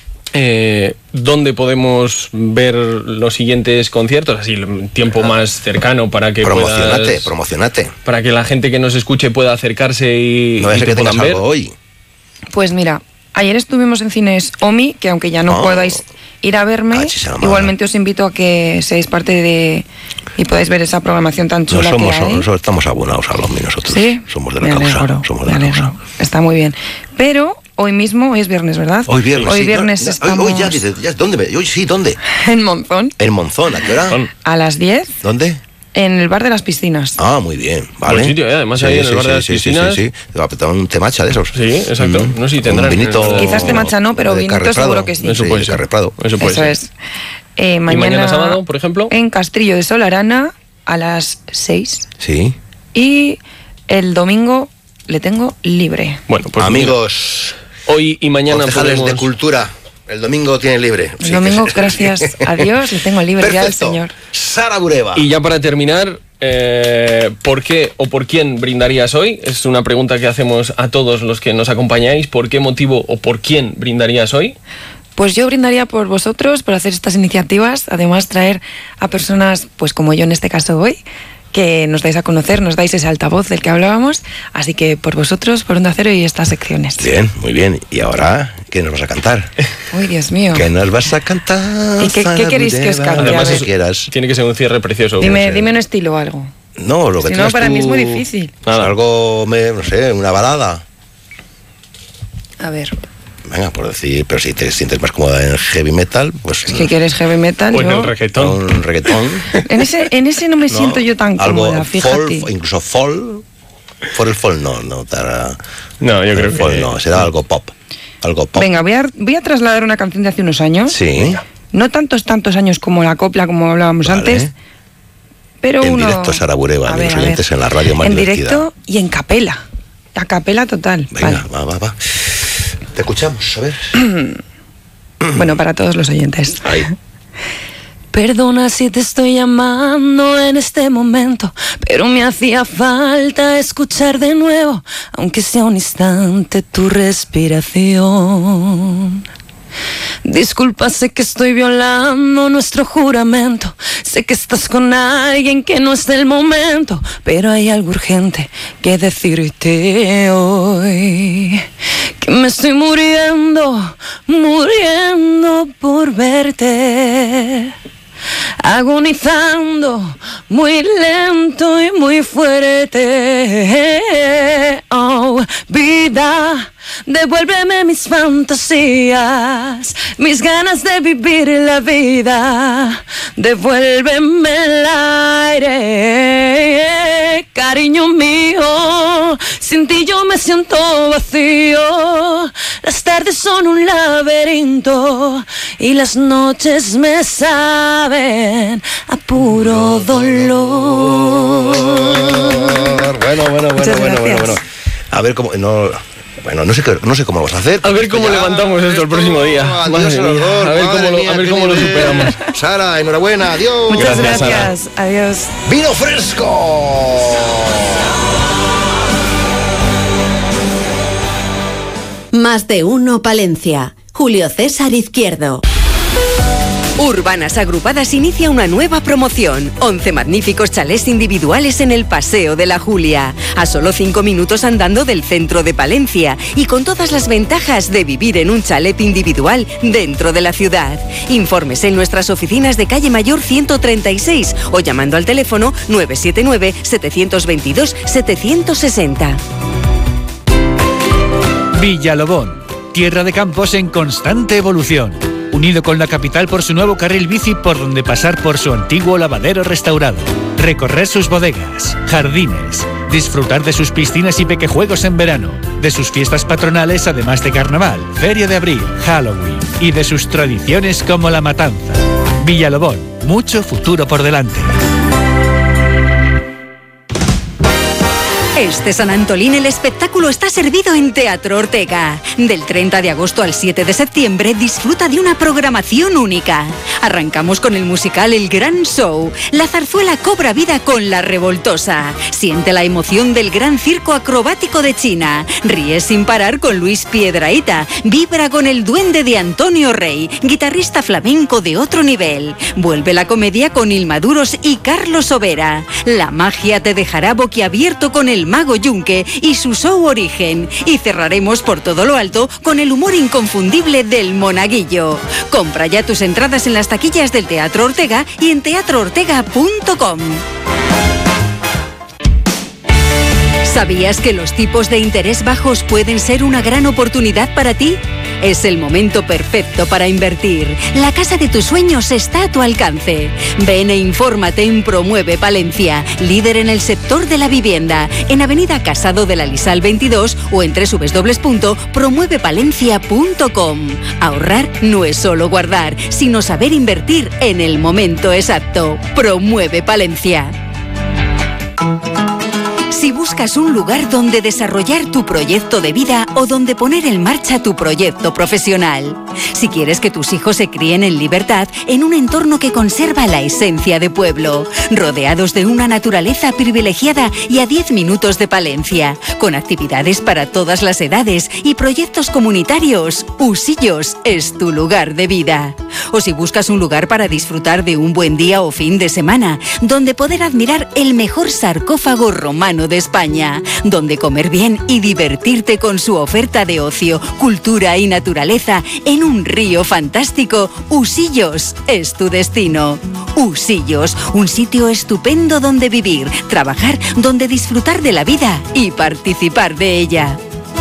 [SPEAKER 5] ¿dónde podemos ver los siguientes conciertos? Así, el tiempo más cercano para que
[SPEAKER 4] promocionate.
[SPEAKER 5] Para que la gente que nos escuche pueda acercarse y
[SPEAKER 4] no es que
[SPEAKER 5] puedan
[SPEAKER 4] ver.
[SPEAKER 5] Algo
[SPEAKER 4] hoy.
[SPEAKER 8] Pues mira, ayer estuvimos en Cines OMI, que aunque ya no podáis ir a verme, igualmente os invito a que seáis parte de... y podáis ver esa programación tan chula que hay.
[SPEAKER 4] Nosotros estamos abonados a los OMI, nosotros.
[SPEAKER 8] ¿Sí?
[SPEAKER 4] Somos de la causa. Somos de la causa.
[SPEAKER 8] Está muy bien. Pero... hoy es viernes, ¿verdad?
[SPEAKER 4] Hoy viernes
[SPEAKER 8] estamos...
[SPEAKER 4] Hoy ya, ¿dónde? Hoy sí, ¿dónde?
[SPEAKER 8] En Monzón.
[SPEAKER 4] ¿En Monzón? ¿A qué hora?
[SPEAKER 8] A las 10.
[SPEAKER 4] ¿Dónde?
[SPEAKER 8] En el bar de las piscinas.
[SPEAKER 4] Ah, muy bien. Vale.
[SPEAKER 5] Buen sitio, además ahí en el bar de las piscinas.
[SPEAKER 4] Sí. Un temacha de esos.
[SPEAKER 5] Sí, exacto. No sé si tendrán.
[SPEAKER 4] Un vinito...
[SPEAKER 8] Quizás temacha no, pero vinito seguro que sí.
[SPEAKER 5] Eso puede ser.
[SPEAKER 4] Carreprado.
[SPEAKER 5] Eso
[SPEAKER 8] es.
[SPEAKER 5] ¿Y mañana sábado, por ejemplo?
[SPEAKER 8] En Castrillo de Solarana a las 6.
[SPEAKER 4] Sí.
[SPEAKER 8] Y el domingo le tengo libre.
[SPEAKER 5] Bueno, pues
[SPEAKER 4] amigos...
[SPEAKER 5] hoy y mañana
[SPEAKER 4] podemos... de cultura. El domingo tiene libre.
[SPEAKER 8] El domingo, gracias a Dios, le tengo libre.
[SPEAKER 4] Perfecto.
[SPEAKER 8] Ya el Señor.
[SPEAKER 4] Sara Bureba.
[SPEAKER 5] Y ya para terminar, ¿por qué o por quién brindarías hoy? Es una pregunta que hacemos a todos los que nos acompañáis. ¿Por qué motivo o por quién brindarías hoy?
[SPEAKER 8] Pues yo brindaría por vosotros, por hacer estas iniciativas. Además, traer a personas, pues como yo en este caso hoy, que nos dais a conocer, nos dais ese altavoz del que hablábamos, así que por vosotros, por Onda Cero y estas secciones.
[SPEAKER 4] Bien, muy bien. ¿Y ahora qué nos vas a cantar?
[SPEAKER 8] Uy, Dios mío.
[SPEAKER 4] ¿Qué nos vas a cantar?
[SPEAKER 8] ¿Y qué queréis que os cante?
[SPEAKER 5] Además,
[SPEAKER 4] Lo que quieras.
[SPEAKER 5] Tiene que ser un cierre precioso.
[SPEAKER 8] Dime un estilo o algo.
[SPEAKER 4] No, lo que
[SPEAKER 8] Si no,
[SPEAKER 4] tengas
[SPEAKER 8] para
[SPEAKER 4] tú,
[SPEAKER 8] mí es muy difícil.
[SPEAKER 4] Algo, no sé, una balada.
[SPEAKER 8] A ver.
[SPEAKER 4] Venga, por decir, pero si te sientes más cómoda en heavy metal, pues...
[SPEAKER 8] ¿Qué quieres, heavy metal?
[SPEAKER 5] Pues
[SPEAKER 8] yo...
[SPEAKER 5] el reggaetón.
[SPEAKER 4] Un reggaetón.
[SPEAKER 8] En ese no me siento yo tan cómoda, fíjate.
[SPEAKER 4] Incluso folk. Por el folk no.
[SPEAKER 5] No, yo creo que...
[SPEAKER 4] Folk no, será algo pop. Algo pop.
[SPEAKER 8] Venga, voy a trasladar una canción de hace unos años.
[SPEAKER 4] Sí.
[SPEAKER 8] No tantos años como la copla, como hablábamos antes. Pero
[SPEAKER 4] en directo, Sara Bureba, los oyentes en la radio más
[SPEAKER 8] en
[SPEAKER 4] divertida.
[SPEAKER 8] Directo y en capela. A capela total.
[SPEAKER 4] Venga, vale. va. Te escuchamos, a ver.
[SPEAKER 8] Bueno, para todos los oyentes.
[SPEAKER 4] Ahí.
[SPEAKER 1] Perdona si te estoy llamando en este momento, pero me hacía falta escuchar de nuevo, aunque sea un instante, tu respiración. Disculpa, sé que estoy violando nuestro juramento. Sé que estás con alguien que no es del momento, pero hay algo urgente que decirte hoy. Que me estoy muriendo por verte. Agonizando muy lento y muy fuerte. Oh, vida, devuélveme mis fantasías, mis ganas de vivir la vida. Devuélveme el aire, cariño mío. Sin ti yo me siento vacío. Las tardes son un laberinto y las noches me saben a puro dolor.
[SPEAKER 4] Bueno. A ver cómo... Bueno, no sé cómo lo vas a hacer.
[SPEAKER 5] A ver cómo levantamos esto el próximo día.
[SPEAKER 4] A ver cómo lo superamos. Sara, enhorabuena, adiós.
[SPEAKER 8] Muchas gracias. Adiós.
[SPEAKER 4] ¡Vino fresco!
[SPEAKER 3] Más de uno Palencia. Julio César Izquierdo.
[SPEAKER 10] Urbanas Agrupadas inicia una nueva promoción. 11 magníficos chalés individuales en el Paseo de la Julia. A solo 5 minutos andando del centro de Palencia. Y con todas las ventajas de vivir en un chalet individual dentro de la ciudad. Informes en nuestras oficinas de Calle Mayor 136 o llamando al teléfono 979-722-760.
[SPEAKER 6] Villalobón, tierra de campos en constante evolución. Unido con la capital por su nuevo carril bici por donde pasar por su antiguo lavadero restaurado. Recorrer sus bodegas, jardines, disfrutar de sus piscinas y pequejuegos en verano, de sus fiestas patronales además de carnaval, feria de abril, Halloween y de sus tradiciones como la matanza. Villalobón, mucho futuro por delante.
[SPEAKER 10] Este San Antolín el espectáculo está servido en Teatro Ortega. Del 30 de agosto al 7 de septiembre disfruta de una programación única. Arrancamos con el musical El Gran Show. La zarzuela cobra vida con La Revoltosa. Siente la emoción del gran circo acrobático de China. Ríe sin parar con Luis Piedrahita. Vibra con el duende de Antonio Rey, guitarrista flamenco de otro nivel. Vuelve la comedia con Ilma Duros y Carlos Sobera. La magia te dejará boquiabierto con el Mago Yunque y su show Origen. Y cerraremos por todo lo alto con el humor inconfundible del Monaguillo. Compra ya tus entradas en las taquillas del Teatro Ortega y en teatroortega.com. ¿Sabías que los tipos de interés bajos pueden ser una gran oportunidad para ti? Es el momento perfecto para invertir. La casa de tus sueños está a tu alcance. Ven e infórmate en Promueve Palencia, líder en el sector de la vivienda, en Avenida Casado de la Lisal 22 o en www.promuevepalencia.com. Ahorrar no es solo guardar, sino saber invertir en el momento exacto. Promueve Palencia. Si buscas un lugar donde desarrollar tu proyecto de vida o donde poner en marcha tu proyecto profesional. Si quieres que tus hijos se críen en libertad, en un entorno que conserva la esencia de pueblo, rodeados de una naturaleza privilegiada y a 10 minutos de Palencia, con actividades para todas las edades y proyectos comunitarios, Usillos es tu lugar de vida. O si buscas un lugar para disfrutar de un buen día o fin de semana, donde poder admirar el mejor sarcófago romano de España, donde comer bien y divertirte con su oferta de ocio, cultura y naturaleza en un río fantástico, Usillos es tu destino. Usillos, un sitio estupendo donde vivir, trabajar, donde disfrutar de la vida y participar de ella.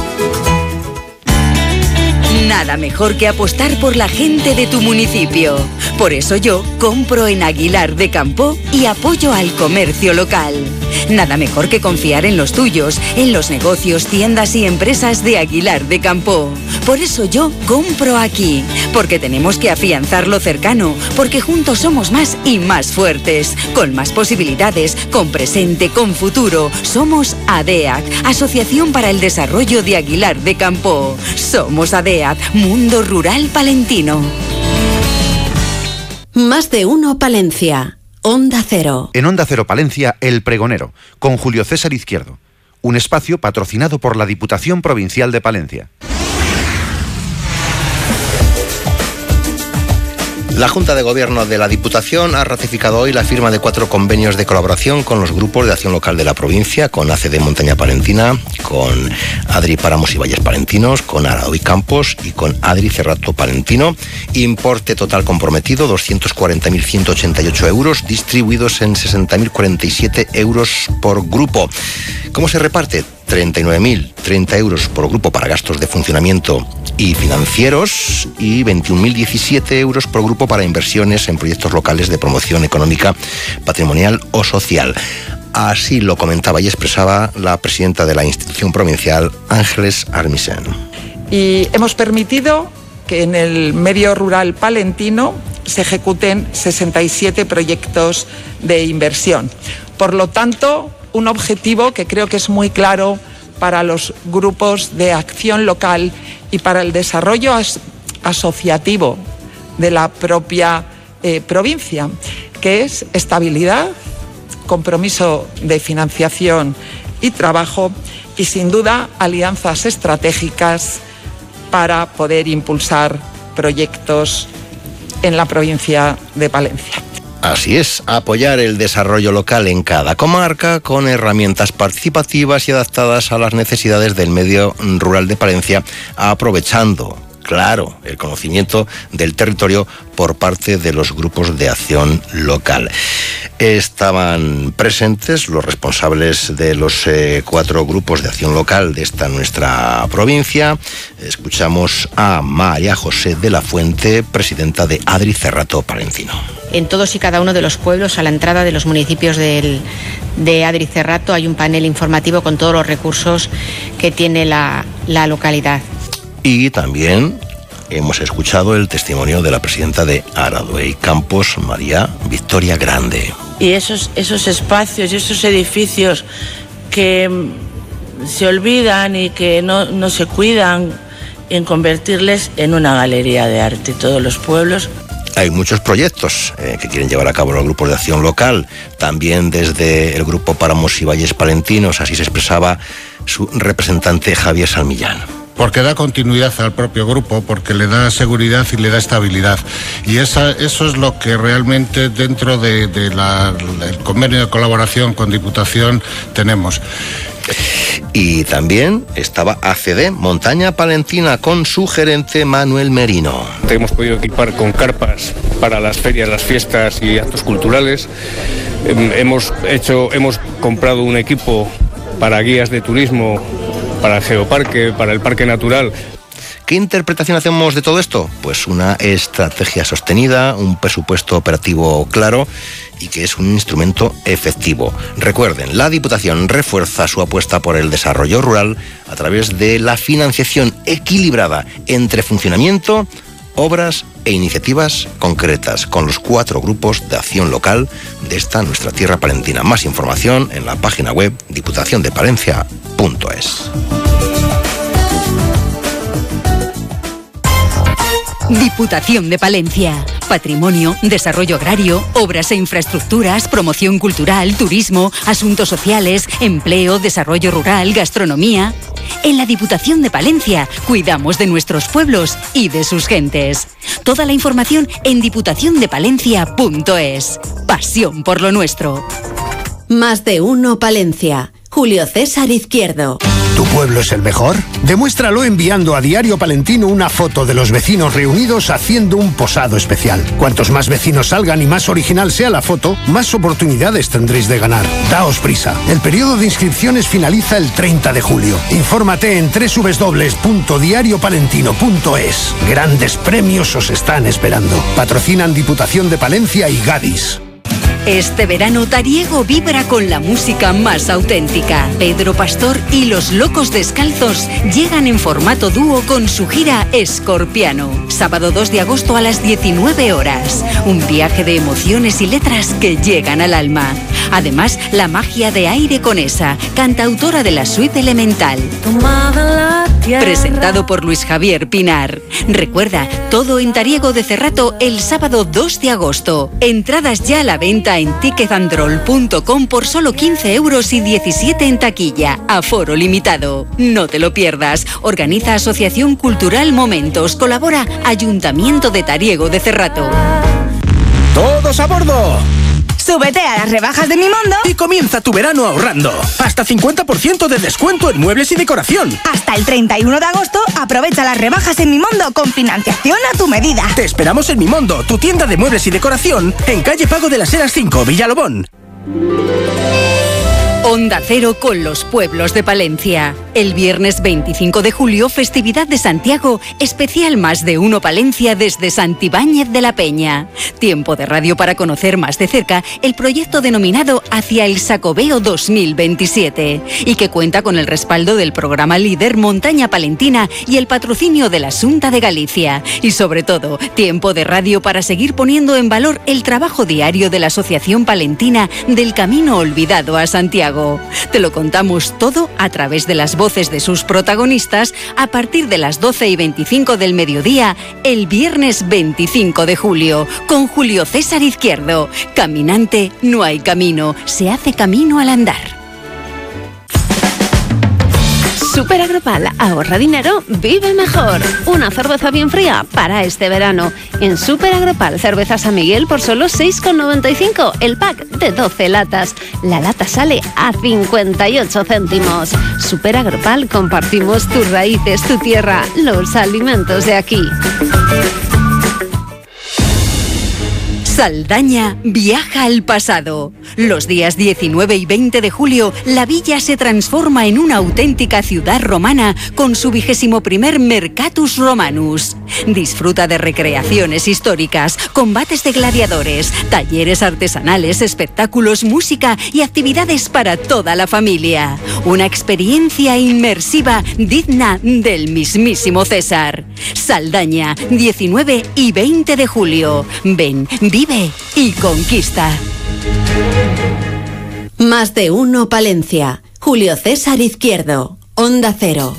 [SPEAKER 10] Nada mejor que apostar por la gente de tu municipio. Por eso yo compro en Aguilar de Campoo y apoyo al comercio local. Nada mejor que confiar en los tuyos, en los negocios, tiendas y empresas de Aguilar de Campoo. Por eso yo compro aquí, porque tenemos que afianzar lo cercano, porque juntos somos más y más fuertes, con más posibilidades, con presente, con futuro. Somos ADEAC, Asociación para el Desarrollo de Aguilar de Campoo. Somos ADEAC, Mundo Rural Palentino.
[SPEAKER 3] Más de uno Palencia. Onda Cero.
[SPEAKER 9] En Onda Cero Palencia, El Pregonero, con Julio César Izquierdo. Un espacio patrocinado por la Diputación Provincial de Palencia.
[SPEAKER 4] La Junta de Gobierno de la Diputación ha ratificado hoy la firma de 4 convenios de colaboración con los grupos de acción local de la provincia, con ACD Montaña Palentina, con Adri Páramos y Valles Palentinos, con Araoy Campos y con Adri Cerrato Palentino. Importe total comprometido, 240.188 euros, distribuidos en 60.047 euros por grupo. ¿Cómo se reparte? 39.030 euros por grupo para gastos de funcionamiento y financieros y 21.017 euros por grupo para inversiones en proyectos locales de promoción económica, patrimonial o social. Así lo comentaba y expresaba la presidenta de la institución provincial, Ángeles Armisen.
[SPEAKER 11] Y hemos permitido que en el medio rural palentino se ejecuten 67 proyectos de inversión. Por lo tanto, un objetivo que creo que es muy claro para los grupos de acción local y para el desarrollo asociativo de la propia provincia, que es estabilidad, compromiso de financiación y trabajo y, sin duda, alianzas estratégicas para poder impulsar proyectos en la provincia de Palencia.
[SPEAKER 4] Así es, apoyar el desarrollo local en cada comarca con herramientas participativas y adaptadas a las necesidades del medio rural de Palencia, aprovechando, claro, el conocimiento del territorio por parte de los grupos de acción local. Estaban presentes los responsables de los 4 grupos de acción local de esta nuestra provincia. Escuchamos a María José de la Fuente, presidenta de Adri Cerrato Palentino.
[SPEAKER 12] En todos y cada uno de los pueblos, a la entrada de los municipios de Adri Cerrato, hay un panel informativo con todos los recursos que tiene la localidad.
[SPEAKER 4] Y también hemos escuchado el testimonio de la presidenta de Araoy Campos, María Victoria Grande.
[SPEAKER 13] Y esos espacios y esos edificios que se olvidan y que no se cuidan, en convertirles en una galería de arte. Todos los pueblos.
[SPEAKER 4] Hay muchos proyectos que quieren llevar a cabo los grupos de acción local, también desde el grupo Páramos y Valles Palentinos, así se expresaba su representante Javier Salmillán.
[SPEAKER 14] Porque da continuidad al propio grupo, porque le da seguridad y le da estabilidad. Y eso es lo que realmente dentro del convenio de colaboración con Diputación tenemos.
[SPEAKER 4] Y también estaba ACD Montaña Palentina con su gerente Manuel Merino.
[SPEAKER 26] Te hemos podido equipar con carpas para las ferias, las fiestas y actos culturales. Hemos comprado un equipo para guías de turismo, para el geoparque, para el parque natural.
[SPEAKER 4] ¿Qué interpretación hacemos de todo esto? Pues una estrategia sostenida, un presupuesto operativo claro y que es un instrumento efectivo. Recuerden, la Diputación refuerza su apuesta por el desarrollo rural a través de la financiación equilibrada entre funcionamiento, obras e iniciativas concretas con los 4 grupos de acción local de esta nuestra tierra palentina. Más información en la página web diputaciondepalencia.es.
[SPEAKER 10] Diputación de Palencia. Patrimonio, desarrollo agrario, obras e infraestructuras, promoción cultural, turismo, asuntos sociales, empleo, desarrollo rural, gastronomía. En la Diputación de Palencia cuidamos de nuestros pueblos y de sus gentes. Toda la información en diputaciondepalencia.es. Pasión por lo nuestro.
[SPEAKER 3] Más de uno Palencia. Julio César Izquierdo.
[SPEAKER 15] ¿Tu pueblo es el mejor? Demuéstralo enviando a Diario Palentino una foto de los vecinos reunidos haciendo un posado especial. Cuantos más vecinos salgan y más original sea la foto, más oportunidades tendréis de ganar. Daos prisa. El periodo de inscripciones finaliza el 30 de julio. Infórmate en www.diariopalentino.es. Grandes premios os están esperando. Patrocinan Diputación de Palencia y Gadis.
[SPEAKER 10] Este verano Tariego vibra con la música más auténtica. Pedro Pastor y Los Locos Descalzos llegan en formato dúo con su gira Escorpiano. Sábado 2 de agosto a las 19 horas. Un viaje de emociones y letras que llegan al alma. Además, la magia de Aire Conesa, cantautora de la suite Elemental. Presentado por Luis Javier Pinar. Recuerda, todo en Tariego de Cerrato el sábado 2 de agosto. Entradas ya a la venta en ticketandroll.com por solo 15 euros y 17 en taquilla. Aforo limitado. No te lo pierdas. Organiza Asociación Cultural Momentos. Colabora Ayuntamiento de Tariego de Cerrato.
[SPEAKER 16] ¡Todos a bordo!
[SPEAKER 18] Súbete a las rebajas de Mimondo
[SPEAKER 16] y comienza tu verano ahorrando. Hasta 50% de descuento en muebles y decoración.
[SPEAKER 18] Hasta el 31 de agosto aprovecha las rebajas en Mimondo con financiación a tu medida.
[SPEAKER 16] Te esperamos en Mimondo, tu tienda de muebles y decoración, en calle Pago de las Heras 5, Villalobón.
[SPEAKER 10] Onda Cero con los pueblos de Palencia. El viernes 25 de julio, festividad de Santiago, especial Más de Uno Palencia desde Santibáñez de la Peña. Tiempo de radio para conocer más de cerca el proyecto denominado Hacia el Sacobeo 2027 y que cuenta con el respaldo del programa líder Montaña Palentina y el patrocinio de la Xunta de Galicia. Y sobre todo, tiempo de radio para seguir poniendo en valor el trabajo diario de la Asociación Palentina del Camino Olvidado a Santiago. Te lo contamos todo a través de las voces de sus protagonistas a partir de las 12:25 del mediodía el viernes 25 de julio con Julio César Izquierdo. Caminante no hay camino, se hace camino al andar.
[SPEAKER 19] Super Agropal, ahorra dinero, vive mejor. Una cerveza bien fría para este verano. En Super Agropal, cerveza San Miguel por solo 6,95 el pack de 12 latas. La lata sale a 58 céntimos. Super Agropal, compartimos tus raíces, tu tierra, los alimentos de aquí.
[SPEAKER 10] Saldaña viaja al pasado. Los días 19 y 20 de julio, la villa se transforma en una auténtica ciudad romana con su 21º Mercatus Romanus. Disfruta de recreaciones históricas, combates de gladiadores, talleres artesanales, espectáculos, música y actividades para toda la familia. Una experiencia inmersiva digna del mismísimo César. Saldaña, 19 y 20 de julio. Ven, vive y conquista.
[SPEAKER 3] Más de uno Palencia. Julio César Izquierdo. Onda Cero.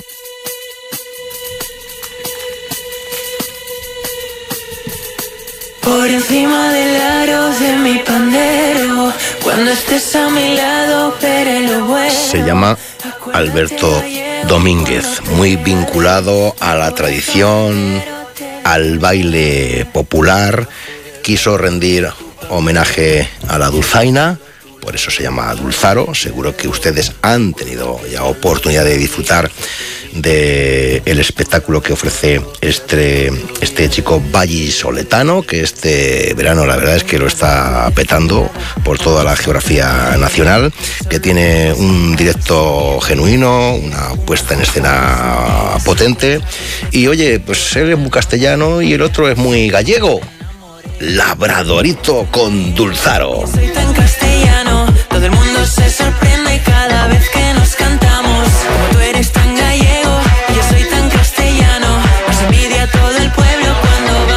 [SPEAKER 20] Por encima del aro de mi pandero, cuando estés a mi lado, veré lo bueno.
[SPEAKER 4] Se llama Alberto Domínguez, muy vinculado a la tradición, al baile popular. Quiso rendir homenaje a la dulzaina, por eso se llama Dulzaro. Seguro que ustedes han tenido ya oportunidad de disfrutar del espectáculo que ofrece este chico vallisoletano, que este verano la verdad es que lo está petando por toda la geografía nacional, que tiene un directo genuino, una puesta en escena potente, y oye, pues él es muy castellano y el otro es muy gallego. Labradorito con Dulzaro.
[SPEAKER 20] Soy tan castellano, todo el mundo se sorprende cada vez que nos cantamos. Como tú eres tan gallego, yo soy tan castellano. Nos envidia todo el pueblo cuando va.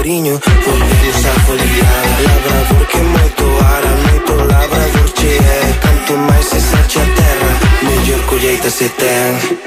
[SPEAKER 20] cariño. Volvemos a folliare, labrador che molto ara, molto labrador ci è. Canto mai se salci a terra, miglior colheita se tem.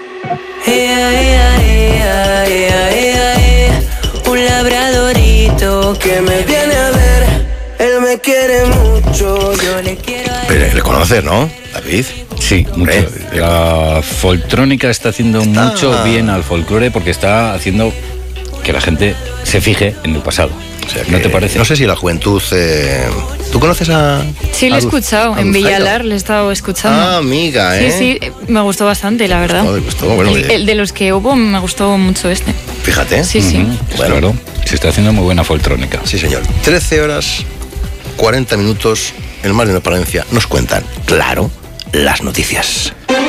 [SPEAKER 20] Un labradorito que me viene a ver. Él me quiere mucho, yo le quiero a él.
[SPEAKER 4] Pero le conoces, ¿no, David?
[SPEAKER 2] Sí, mucho. La foltrónica está haciendo mucho bien al folclore porque está haciendo que la gente se fije en el pasado. O sea, ¿no te parece?
[SPEAKER 4] No sé si la juventud... ¿Tú conoces a...?
[SPEAKER 7] Sí, lo he escuchado. En Villalar le he estado escuchando.
[SPEAKER 4] Ah, amiga, ¿eh?
[SPEAKER 7] Sí, me gustó bastante, la verdad.
[SPEAKER 4] Me gustó, bueno,
[SPEAKER 7] el de los que hubo me gustó mucho este.
[SPEAKER 4] Fíjate.
[SPEAKER 7] Sí, sí.
[SPEAKER 2] Bueno, claro, se está haciendo muy buena foltrónica.
[SPEAKER 4] Sí, señor. 13 horas, 40 minutos, el Mar de Palencia nos cuentan, claro, las noticias.